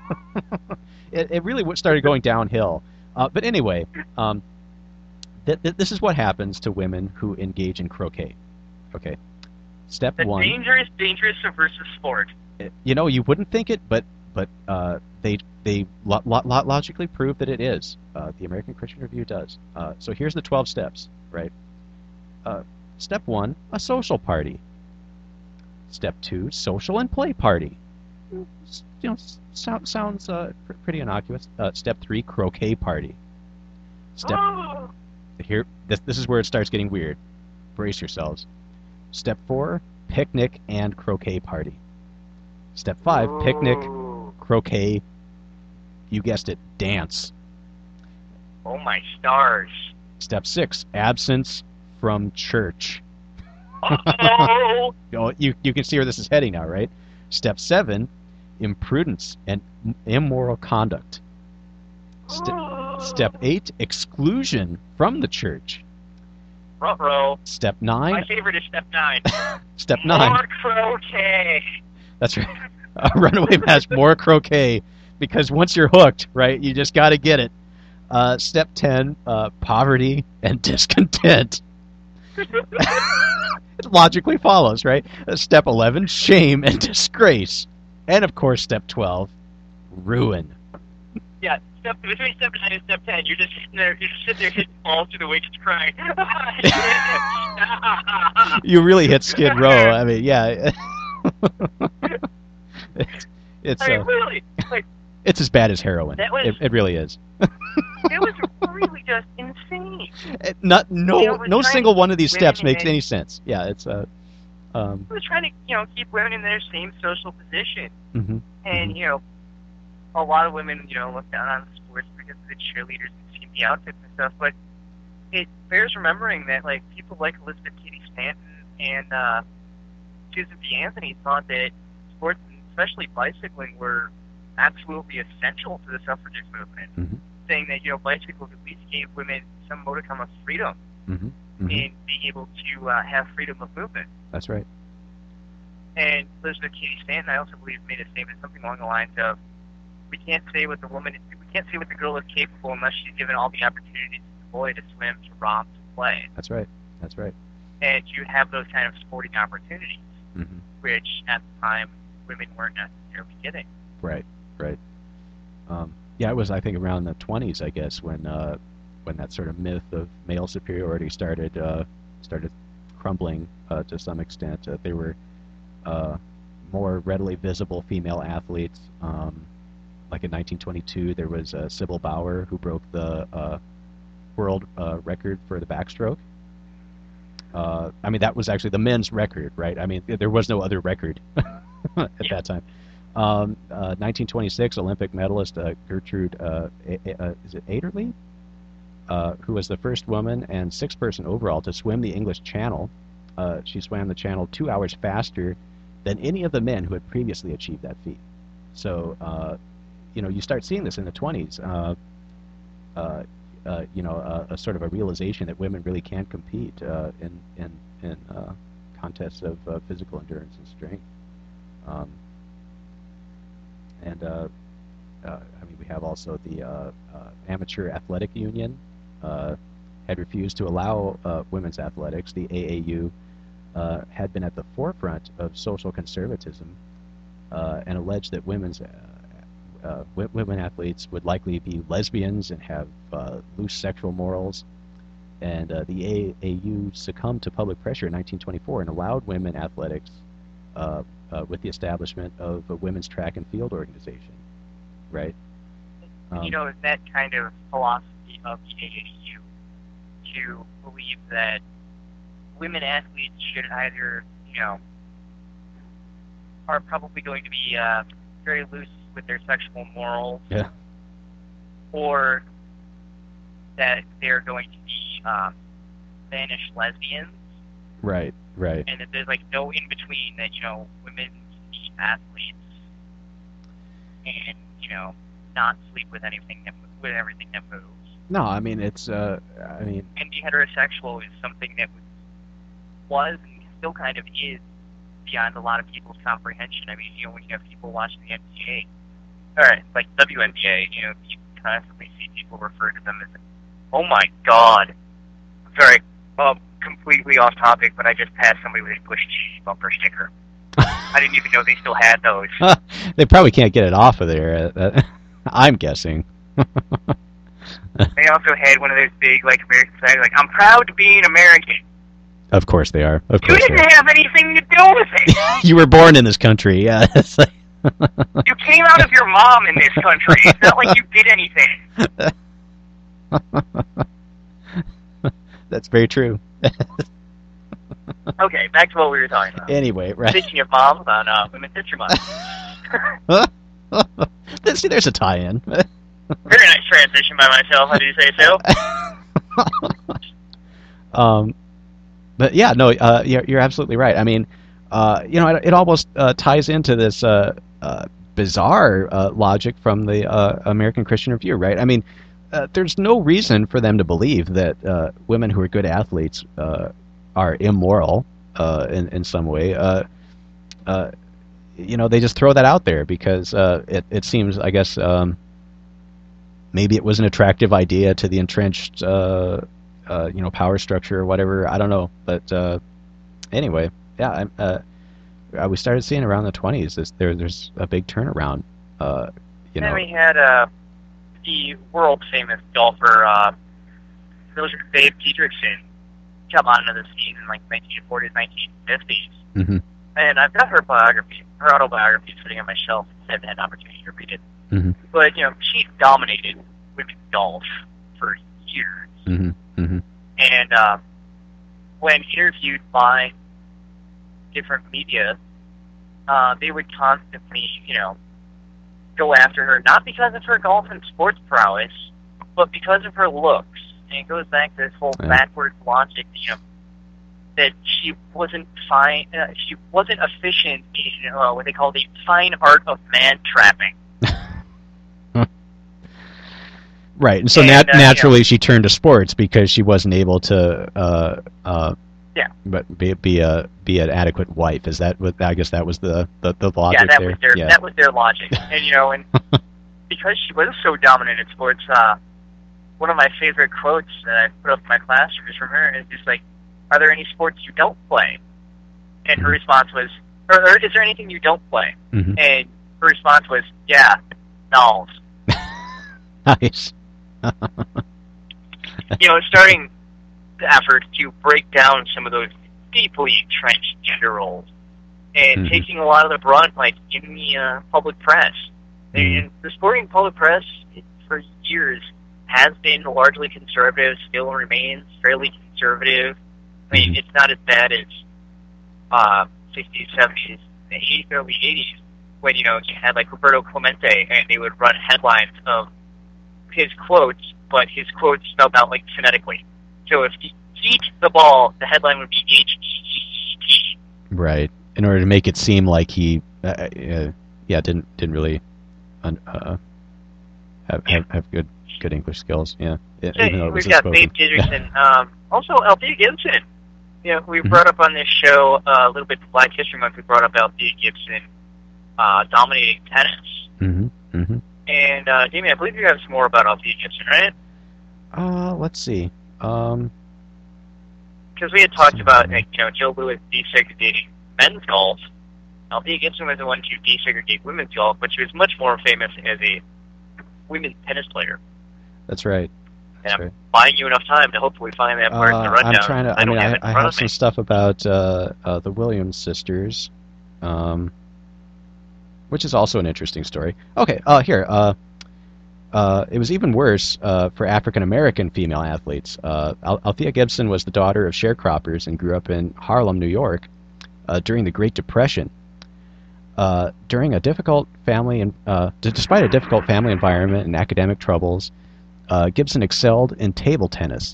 it, it really w- started going downhill. Uh, but anyway, um, th- th- this is what happens to women who engage in croquet. Okay, step The one. dangerous, dangerous subversive sport. You know, you wouldn't think it, but but uh, they they lo- lo- lo- logically prove that it is. Uh, the American Christian Review does. Uh, so here's the twelve steps, right? Uh, step one, a social party. Step two, social and play party. You know, so, sounds uh, pr- pretty innocuous. Uh, step three, croquet party. Step Oh, here, this this is where it starts getting weird. Brace yourselves. Step four, picnic and croquet party. Step five, picnic, Ooh. croquet, you guessed it, dance. Oh my stars. Step six, absence from church. Oh, Oh, you, you can see where this is heading now, right? Step seven, imprudence and m- immoral conduct. Ste- step eight, exclusion from the church. Ruh-roh. Step My nine, favorite is step nine. step nine, More croquet. that's right. A runaway match, more croquet, because once you're hooked, right, you just got to get it. Uh, step ten, uh, poverty and discontent. It logically follows, right? Uh, step eleven, shame and disgrace. And of course, step twelve, ruin. Yeah, step between step nine and step ten, you're just sitting there, you're just sitting there hitting balls through the wickets, crying. You really hit Skid Row. I mean, yeah. it's it's, I mean, uh, really, like it's as bad as heroin. That was- It, it really is. it was really just insane. It- not no You know, we're no trying single to one of these keep steps women makes in- any sense. Yeah, it's uh, um, We're trying to, you know, keep women in their same social position, mhm, and mhm. you know, a lot of women, you know, look down on sports because of the cheerleaders and skimpy outfits and stuff. But it bears remembering that like people like Elizabeth Cady Stanton and uh, Susan B. Anthony thought that sports, and especially bicycling, were absolutely essential to the suffragist movement. Mhm. Saying that, you know, bicycles at least gave women some modicum of freedom Mhm, mhm. in being able to uh, have freedom of movement. That's right. And Elizabeth Cady Stanton, I also believe, made a statement something along the lines of, "We can't say what the woman, is, we can't say what the girl is capable unless she's given all the opportunities to the boy to swim, to romp, to play." That's right. That's right. And you have those kind of sporting opportunities, Mhm. which at the time women weren't necessarily getting. Right. Right. Um, yeah, it was I think around the twenties, I guess, when uh, when that sort of myth of male superiority started uh, started crumbling uh, to some extent. Uh, there were uh, more readily visible female athletes. Um, like in nineteen twenty-two, there was uh, Sybil Bauer, who broke the uh, world uh, record for the backstroke. Uh, I mean, that was actually the men's record, right? I mean, there was no other record at Yeah. that time. Um, uh, nineteen twenty-six, Olympic medalist uh, Gertrude, uh, A- A- uh, is it Aderly? Uh, who was the first woman and sixth person overall to swim the English Channel. Uh, she swam the channel two hours faster than any of the men who had previously achieved that feat. So, uh, you know, you start seeing this in the twenties. Uh, uh, uh, you know, a, a sort of a realization that women really can compete uh, in in in uh, contests of uh, physical endurance and strength. Um, and uh, uh, I mean, we have also the uh, uh, Amateur Athletic Union uh, had refused to allow uh, women's athletics. The A A U uh, had been at the forefront of social conservatism uh, and alleged that women's uh, uh, w- women athletes would likely be lesbians and have uh, loose sexual morals. And uh, the A A U succumbed to public pressure in nineteen twenty-four and allowed women athletics uh, uh, with the establishment of a women's track and field organization, right? Um, you know, that kind of philosophy of the A A U to believe that women athletes should either, you know, are probably going to be uh, very loose with their sexual morals, Yeah. or that they're going to be um, Spanish lesbians, Right, right. and that there's like no in between. That, you know, women can be athletes and, you know, not sleep with anything that with everything that moves. No, I mean, it's, uh, I mean, And be heterosexual is something that was, was and still kind of is beyond a lot of people's comprehension. I mean, you know, when you have people watching the N B A, or like W N B A, you know, you constantly see people refer to them as, oh my God. I'm sorry, um, completely off topic, but I just passed somebody with a Bush cheese bumper sticker. I didn't even know they still had those. they probably can't get it off of there. Uh, uh, I'm guessing. They also had one of those big, like, American flags, like, I'm proud to be an American. Of course they are. Of You course they didn't are. have anything to do with it. You were born in this country, yeah. It's like- You came out of your mom in this country. It's not like you did anything. That's very true. Okay, back to what we were talking about. Anyway, right. Speaking of moms on uh, Women's History Month. See, there's a tie-in. Very nice transition by myself, I do say so. um, but yeah, no, uh, you're, you're absolutely right. I mean, uh, you know, it, it almost uh, ties into this uh, uh, bizarre uh, logic from the uh, American Christian Review, right? I mean, uh, there's no reason for them to believe that uh, women who are good athletes uh, are immoral uh, in, in some way. Uh, uh, you know, they just throw that out there because uh, it, it seems, I guess, um, maybe it was an attractive idea to the entrenched, uh, uh, you know, power structure or whatever. I don't know, but uh, anyway, yeah, I'm, uh, uh, we started seeing around the twenties. This, there, there's a big turnaround. Uh, you Then know, we had uh, the world famous golfer, uh, Dave Dietrichson, come onto the scene in like nineteen forties, nineteen fifties. mm-hmm, And I've got her biography, her autobiography sitting on my shelf. I haven't had an opportunity to read it. mm-hmm, But, you know, she dominated women's golf for years. mm-hmm, mm-hmm. And uh, when interviewed by different media, uh, they would constantly, you know, go after her, not because of her golf and sports prowess, but because of her looks. And it goes back to this whole Yeah. backwards logic, you know, that she wasn't fine, uh, she wasn't efficient in uh, what they call the fine art of man trapping. Right, and so And, nat- uh, naturally she turned to sports because she wasn't able to, uh, uh, Yeah. but be be a be an adequate wife. Is that what? I guess that was the the, the logic Yeah, that there. was their yeah. that was their logic. And you know, and because she was so dominant in sports, uh, one of my favorite quotes that I put up in my classroom is from her, is just like, "Are there any sports you don't play?" And her Mhm. response was, or, or "Is there anything you don't play?" Mhm. And her response was, "Yeah, dolls." Nice. You know, starting effort to break down some of those deeply entrenched gender roles and Mhm. taking a lot of the brunt, like, in the uh, public press. Mhm. And the sporting public press, for years, has been largely conservative, still remains fairly conservative. I mean, Mhm. it's not as bad as uh, sixties, seventies, and eighties, early eighties, when, you know, you had, like, Roberto Clemente, and they would run headlines of his quotes, but his quotes spelled out, like, phonetically. So if he eat the ball, the headline would be H E E E T. Right. In order to make it seem like he, uh, uh, yeah, didn't didn't really un- uh, have, have have good good English skills. Yeah. Yeah, So even though it was we've got unspoken. Babe Didrikson. um, also, Althea Gibson. You know, we Mhm. brought up on this show uh, a little bit Black History Month. We brought up Althea Gibson uh, dominating tennis. Mhm. Mhm. And uh, Damien, I believe you have some more about Althea Gibson, right? Uh, let's see. Um, Because we had talked Hmm. about, like, you know, Joe Lewis desegregating men's golf. Althea Gibson was the one to desegregate women's golf, but she was much more famous as a women's tennis player. that's right. And That's I'm right. buying you enough time to hopefully find that part in the Uh, rundown. I'm trying to. I, don't mean, have I, it in I front have of some me. stuff about uh, uh, the Williams sisters, um, which is also an interesting story. Okay, uh, here. Uh, uh, it was even worse uh, for African American female athletes. Uh, Al- Althea Gibson was the daughter of sharecroppers and grew up in Harlem, New York, uh, during the Great Depression. Uh, during a difficult family, and uh, d- despite a difficult family environment and academic troubles, uh, Gibson excelled in table tennis.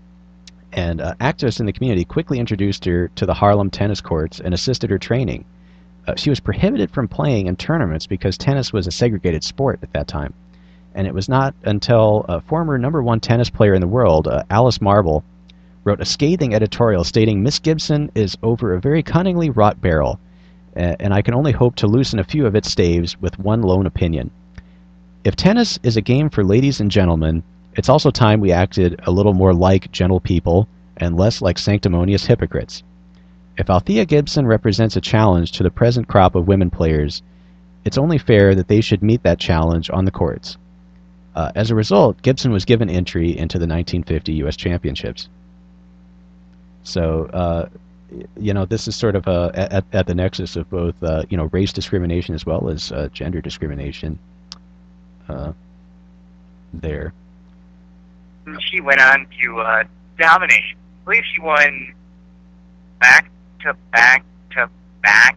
And uh, activists in the community quickly introduced her to the Harlem tennis courts and assisted her training. Uh, she was prohibited from playing in tournaments because tennis was a segregated sport at that time. And it was not until a former number one tennis player in the world, uh, Alice Marble, wrote a scathing editorial stating, "Miss Gibson is over a very cunningly wrought barrel, uh, and I can only hope to loosen a few of its staves with one lone opinion. If tennis is a game for ladies and gentlemen, it's also time we acted a little more like gentle people and less like sanctimonious hypocrites. If Althea Gibson represents a challenge to the present crop of women players, it's only fair that they should meet that challenge on the courts." Uh, as a result, Gibson was given entry into the nineteen fifty U S Championships. So, uh, you know, this is sort of uh, at, at the nexus of both, uh, you know, race discrimination as well as uh, gender discrimination uh, there. She went on to uh, dominate. I believe she won back to back to back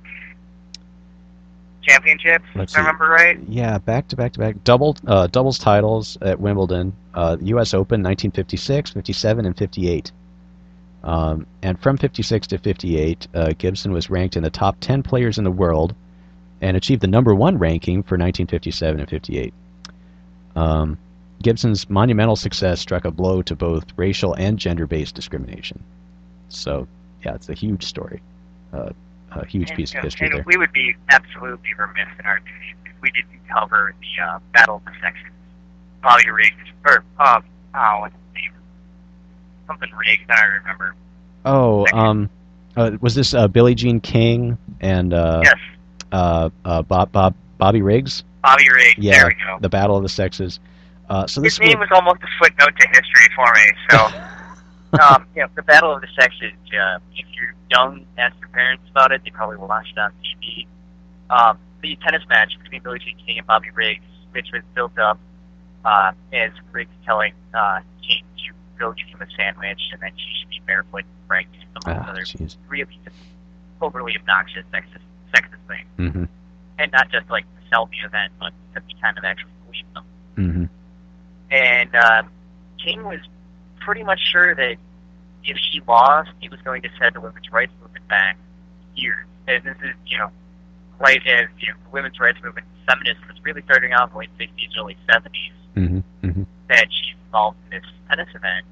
championships, Let's if I see. remember right. Yeah, back to back to back. Double, uh, doubles titles at Wimbledon, uh, U S Open nineteen fifty-six, fifty-seven, and fifty-eight. Um, and from fifty-six to fifty-eight, uh, Gibson was ranked in the top ten players in the world and achieved the number one ranking for nineteen fifty-seven and fifty-eight. Um, Gibson's monumental success struck a blow to both racial and gender-based discrimination. So, yeah, it's a huge story. Uh, a huge And, piece you of know, history and there. we would be absolutely remiss in our duty if we didn't cover the uh, Battle of the Sexes. Bobby Riggs, or, um, oh, what's his name? Something Riggs, I don't remember. Oh, Second. um, uh, was this uh, Billie Jean King and uh, Yes, uh, uh, Bob, Bob, Bobby Riggs? Bobby Riggs, Yeah, there we go. the Battle of the Sexes. Uh, so this His name was almost a footnote to history for me, so... um, you know, the Battle of the Sexes, uh, if you're young, ask your parents about it. They probably watched it on T V. Um, the tennis match between Billie Jean King and Bobby Riggs, which was built up uh, as Riggs telling uh, King to go get him a sandwich and then she should be barefoot and pregnant, among Ah, other jeez. really just overly obnoxious sexist, sexist things. Mm-hmm. And not just like the selfie event, but to be kind of actually believe them. Mm-hmm. And uh, King was pretty much sure that if she lost, he was going to set the women's rights movement back years. And this is, you know, right as you know, the women's rights movement, feminist was really starting out in the late sixties, early seventies, Mm-hmm. Mm-hmm. that she's involved in this tennis event.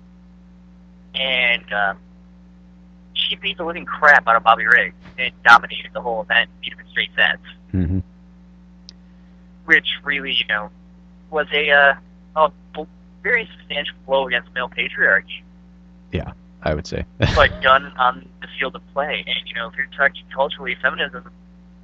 And um, she beat the living crap out of Bobby Riggs and dominated the whole event, beat him in straight sets, Mm-hmm. which really, you know, was a, uh, a b- very substantial blow against male patriarchy. Yeah, I would say. But done on the field of play. And, you know, if you're talking culturally, feminism,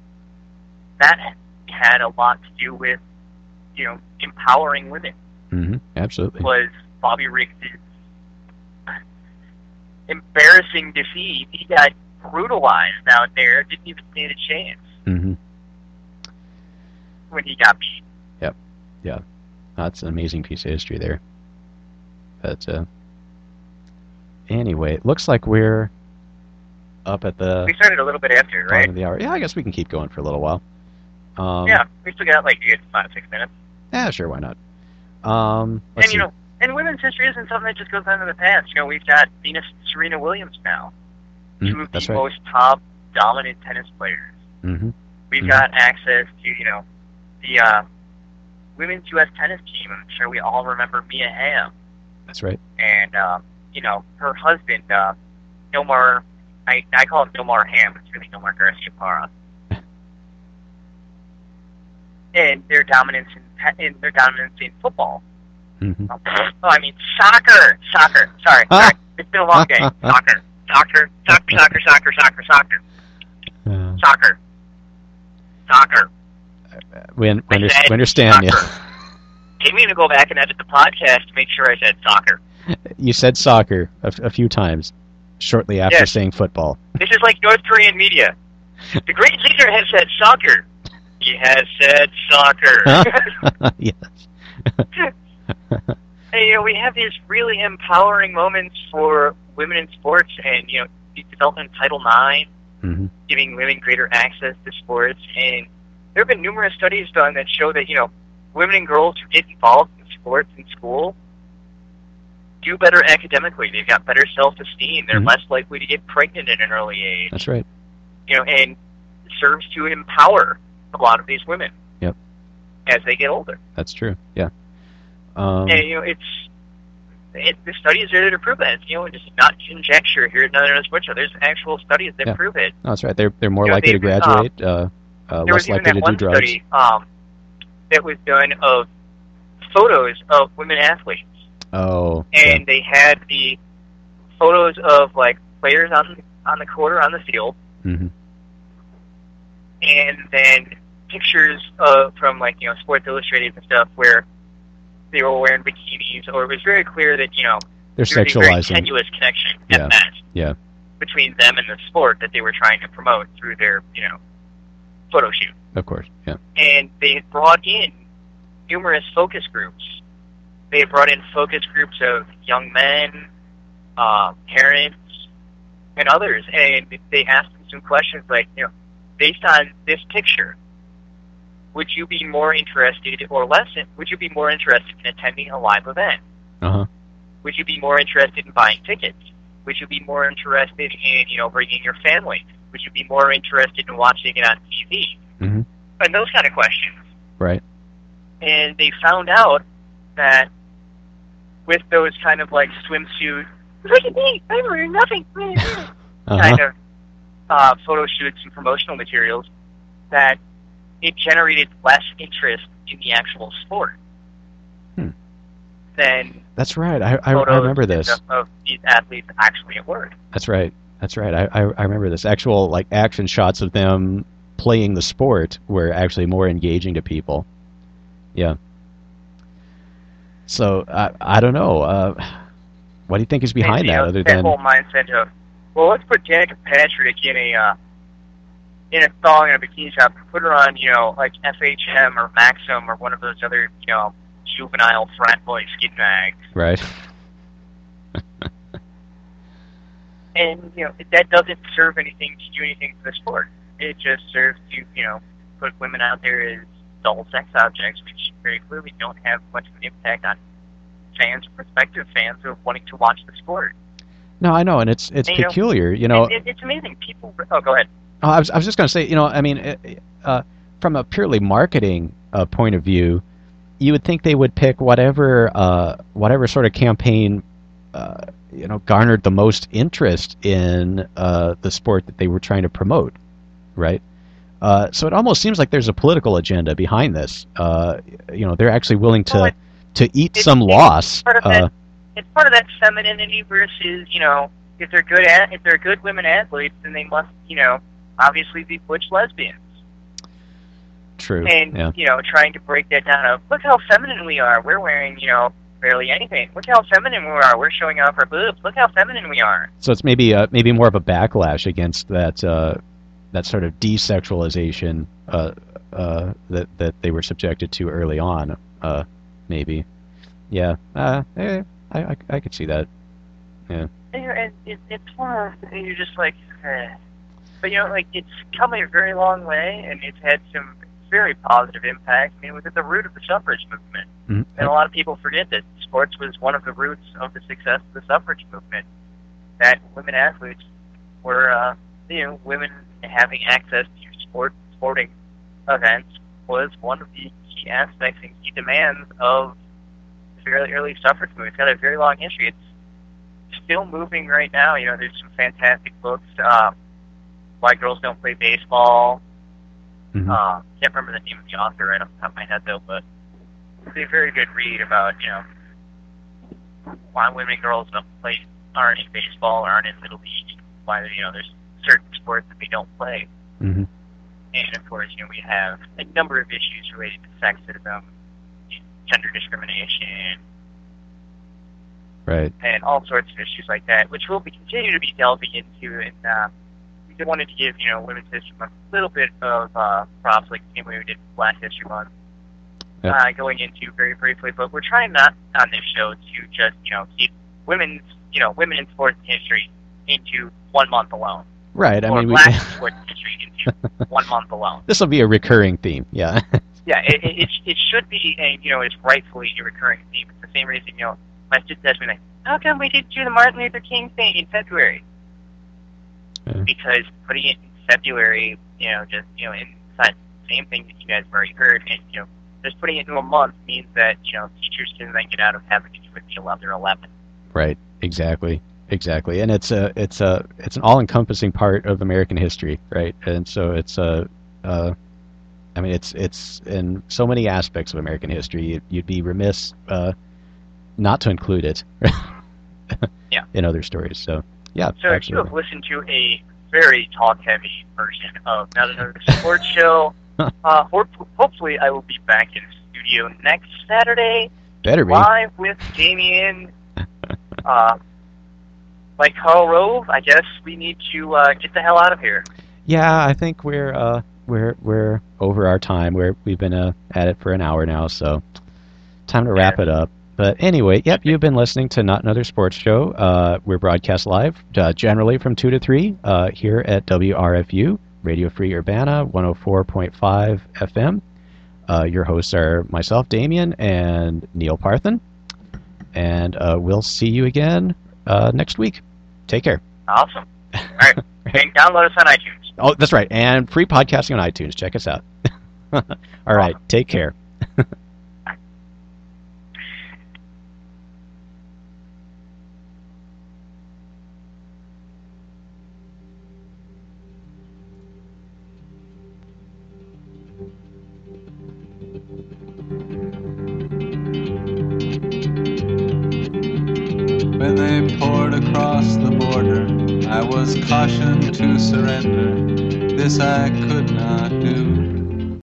that had a lot to do with, you know, empowering women. Mm-hmm. Absolutely. Was Bobby Riggs' embarrassing defeat. He got brutalized out there. Didn't even stand a chance Mm-hmm. when he got beat. Yep. Yeah. That's an amazing piece of history there. But uh, anyway, it looks like we're up at the We started a little bit after, bottom right? of the hour. Yeah, I guess we can keep going for a little while. Um, Yeah, we still got like a good five, six minutes. Yeah, sure, why not? Um, let's And, see. you know, and women's history isn't something that just goes on in the past. You know, we've got Venus and Serena Williams now, Mhm, two of that's the right. most top dominant tennis players. Mm-hmm. We've Mhm. got access to, you know, the uh, women's U S tennis team. I'm sure we all remember Mia Hamm. That's right. And, uh, you know, her husband, uh, Nomar, I, I call him Nomar Hamm, it's really Nomar Garcia-Parra. And their dominance in, in their dominance in football. Mm-hmm. Oh, I mean soccer, soccer. Sorry, sorry. It's been a long day. Soccer, soccer, soccer, soccer, soccer, soccer, soccer, Uh, soccer, soccer. we, un- we, I under- said we understand you. soccer. I'm going to go back and edit the podcast to make sure I said soccer. You said soccer a, a few times shortly after Yes. saying football. This is like North Korean media. The great leader has said soccer. He has said soccer. Yes. And, you know, we have these really empowering moments for women in sports, and, you know, the development of Title nine, Mm-hmm. giving women greater access to sports. And there have been numerous studies done that show that, you know, women and girls who get involved in sports in school do better academically. They've got better self-esteem. They're Mhm. less likely to get pregnant at an early age. That's right. You know, and it serves to empower a lot of these women. Yep. As they get older. That's true. Yeah. Um, And, you know, it's, it, the studies are there to prove that. It's, you know, just not conjecture here at Northern Switcher. There's actual studies that Yeah. prove it. no, that's right. They're they're more You know, likely to they've, um, graduate, uh, uh, There less was even likely that to do one drugs. study um, that was done of photos of women athletes. Oh. And they had the photos of, like, players on, on the court or on the field, Yeah. Mm-hmm. and then pictures of, from, like, you know, Sports Illustrated and stuff where they were wearing bikinis, or it was very clear that, you know, They're there was a very sexualizing. tenuous connection Yeah. at best Yeah. between them and the sport that they were trying to promote through their, you know, photo shoot. Of course. Yeah. And they had brought in numerous focus groups. They had brought in focus groups of young men, uh, parents, and others, and they asked them some questions like, you know, based on this picture, would you be more interested or less, in, would you be more interested in attending a live event? Uh huh. Would you be more interested in buying tickets? Would you be more interested in, you know, bringing your family? Would you be more interested in watching it on T V? Mm-hmm. And those kind of questions. Right. And they found out that with those kind of like swimsuit, look at me, I'm wearing nothing, Uh-huh. kind of uh, photo shoots and promotional materials, that it generated less interest in the actual sport Hmm. than That's right. I I, photos I remember and this. stuff of these athletes actually at work. That's right. That's right. I, I I remember this. Actual like action shots of them playing the sport were actually more engaging to people. Yeah. So I I don't know. Uh, what do you think is behind And, you that, know, other that than whole mindset of, well, let's put Danica Patrick in a uh, in a thong and a bikini shop, put her on, you know, like F H M or Maxim or one of those other, you know, juvenile frat boy skin bags. right? And, you know, that doesn't serve anything to do anything for the sport. It just serves to, you know, put women out there as dull sex objects, which very clearly don't have much of an impact on fans or prospective fans who are wanting to watch the sport. No, I know, and it's it's And, you know, peculiar. You know, it, it, it's amazing. People. Oh, go ahead. Oh, I was, I was just going to say, you know, I mean, uh, from a purely marketing uh, point of view, you would think they would pick whatever, uh, whatever sort of campaign, uh, you know, garnered the most interest in uh, the sport that they were trying to promote, right? Uh, so it almost seems like there's a political agenda behind this. Uh, you know, they're actually willing to Well, it- to eat it's- some it's loss. part of Uh, that. It's part of that femininity versus, you know, if they're good at, if they're good women athletes, then they must, you know, obviously be butch lesbians. true. And, Yeah. you know, trying to break that down of, look how feminine we are. We're wearing, you know, barely anything. Look how feminine we are. We're showing off our boobs. Look how feminine we are. So it's maybe uh, maybe more of a backlash against that uh, that sort of desexualization uh, uh, that that they were subjected to early on. Uh, maybe, yeah. Uh, eh, I, I I could see that. Yeah. And it, it's one of those, you're just like, eh. But you know, like it's come a very long way, and it's had some very positive impact. I mean, it was at the root of the suffrage movement, mm-hmm. and a lot of people forget that sports was one of the roots of the success of the suffrage movement. That women athletes were, uh, you know, women having access to sport, sporting events was one of the key aspects and key demands of the very early suffrage movement. It's got a very long history. It's still moving right now. You know, there's some fantastic books. Uh, Why Girls Don't Play Baseball. Mm-hmm. Uh, can't remember the name of the author right off the top of my head though, but it's a very good read about, you know, why women and girls don't play, aren't in baseball or aren't in Little League, why, you know, there's certain sports that they don't play. Mm-hmm. And of course, you know, we have a number of issues related to sexism, gender discrimination, right, and all sorts of issues like that, which we'll be continue to be delving into. And uh, we just wanted to give, you know, Women's History Month a little bit of uh, props, like the same way we did Black History Month. Yep. Uh, going into very briefly, but we're trying not on this show to just, you know, keep women's, you know, women in sports history into one month alone. Right. I or mean, Black we sports history into one month alone. This will be a recurring theme. Yeah. Yeah, it, it, it, it should be, a, you know, it's rightfully a recurring theme. It's the same reason, you know, my students ask me, like, how come we didn't do the Martin Luther King thing in February? Yeah. Because putting it in February, you know, just, you know, inside the same thing that you guys have already heard, and, you know, just putting it into a month means that, you know, teachers can then get out of having to do it till they're eleven. Right. Exactly. Exactly. And it's a it's a it's an all-encompassing part of American history, right? And so it's a uh, I mean, it's it's in so many aspects of American history. You'd be remiss uh, not to include it. Yeah. In other stories. So yeah. So absolutely. if you have listened to a very talk-heavy version of Not Another Sports Show, uh, ho- hopefully I will be back in studio next Saturday, better be live with Damien. uh, like Karl Rove, I guess we need to uh, get the hell out of here. Yeah, I think we're uh, we're we're over our time. We're we've been uh, at it for an hour now, so time to wrap it up. But anyway, yep, you've been listening to Not Another Sports Show. Uh, we're broadcast live, uh, generally from two to three, uh, here at W R F U, Radio Free Urbana, one oh four point five F M. Uh, your hosts are myself, Damien, and Neil Parthen. And uh, we'll see you again uh, next week. Take care. Awesome. All right. And download us on iTunes. Oh, that's right. And free podcasting on iTunes. Check us out. All right. Awesome. Take care. When they poured across the border, I was cautioned to surrender. This I could not do.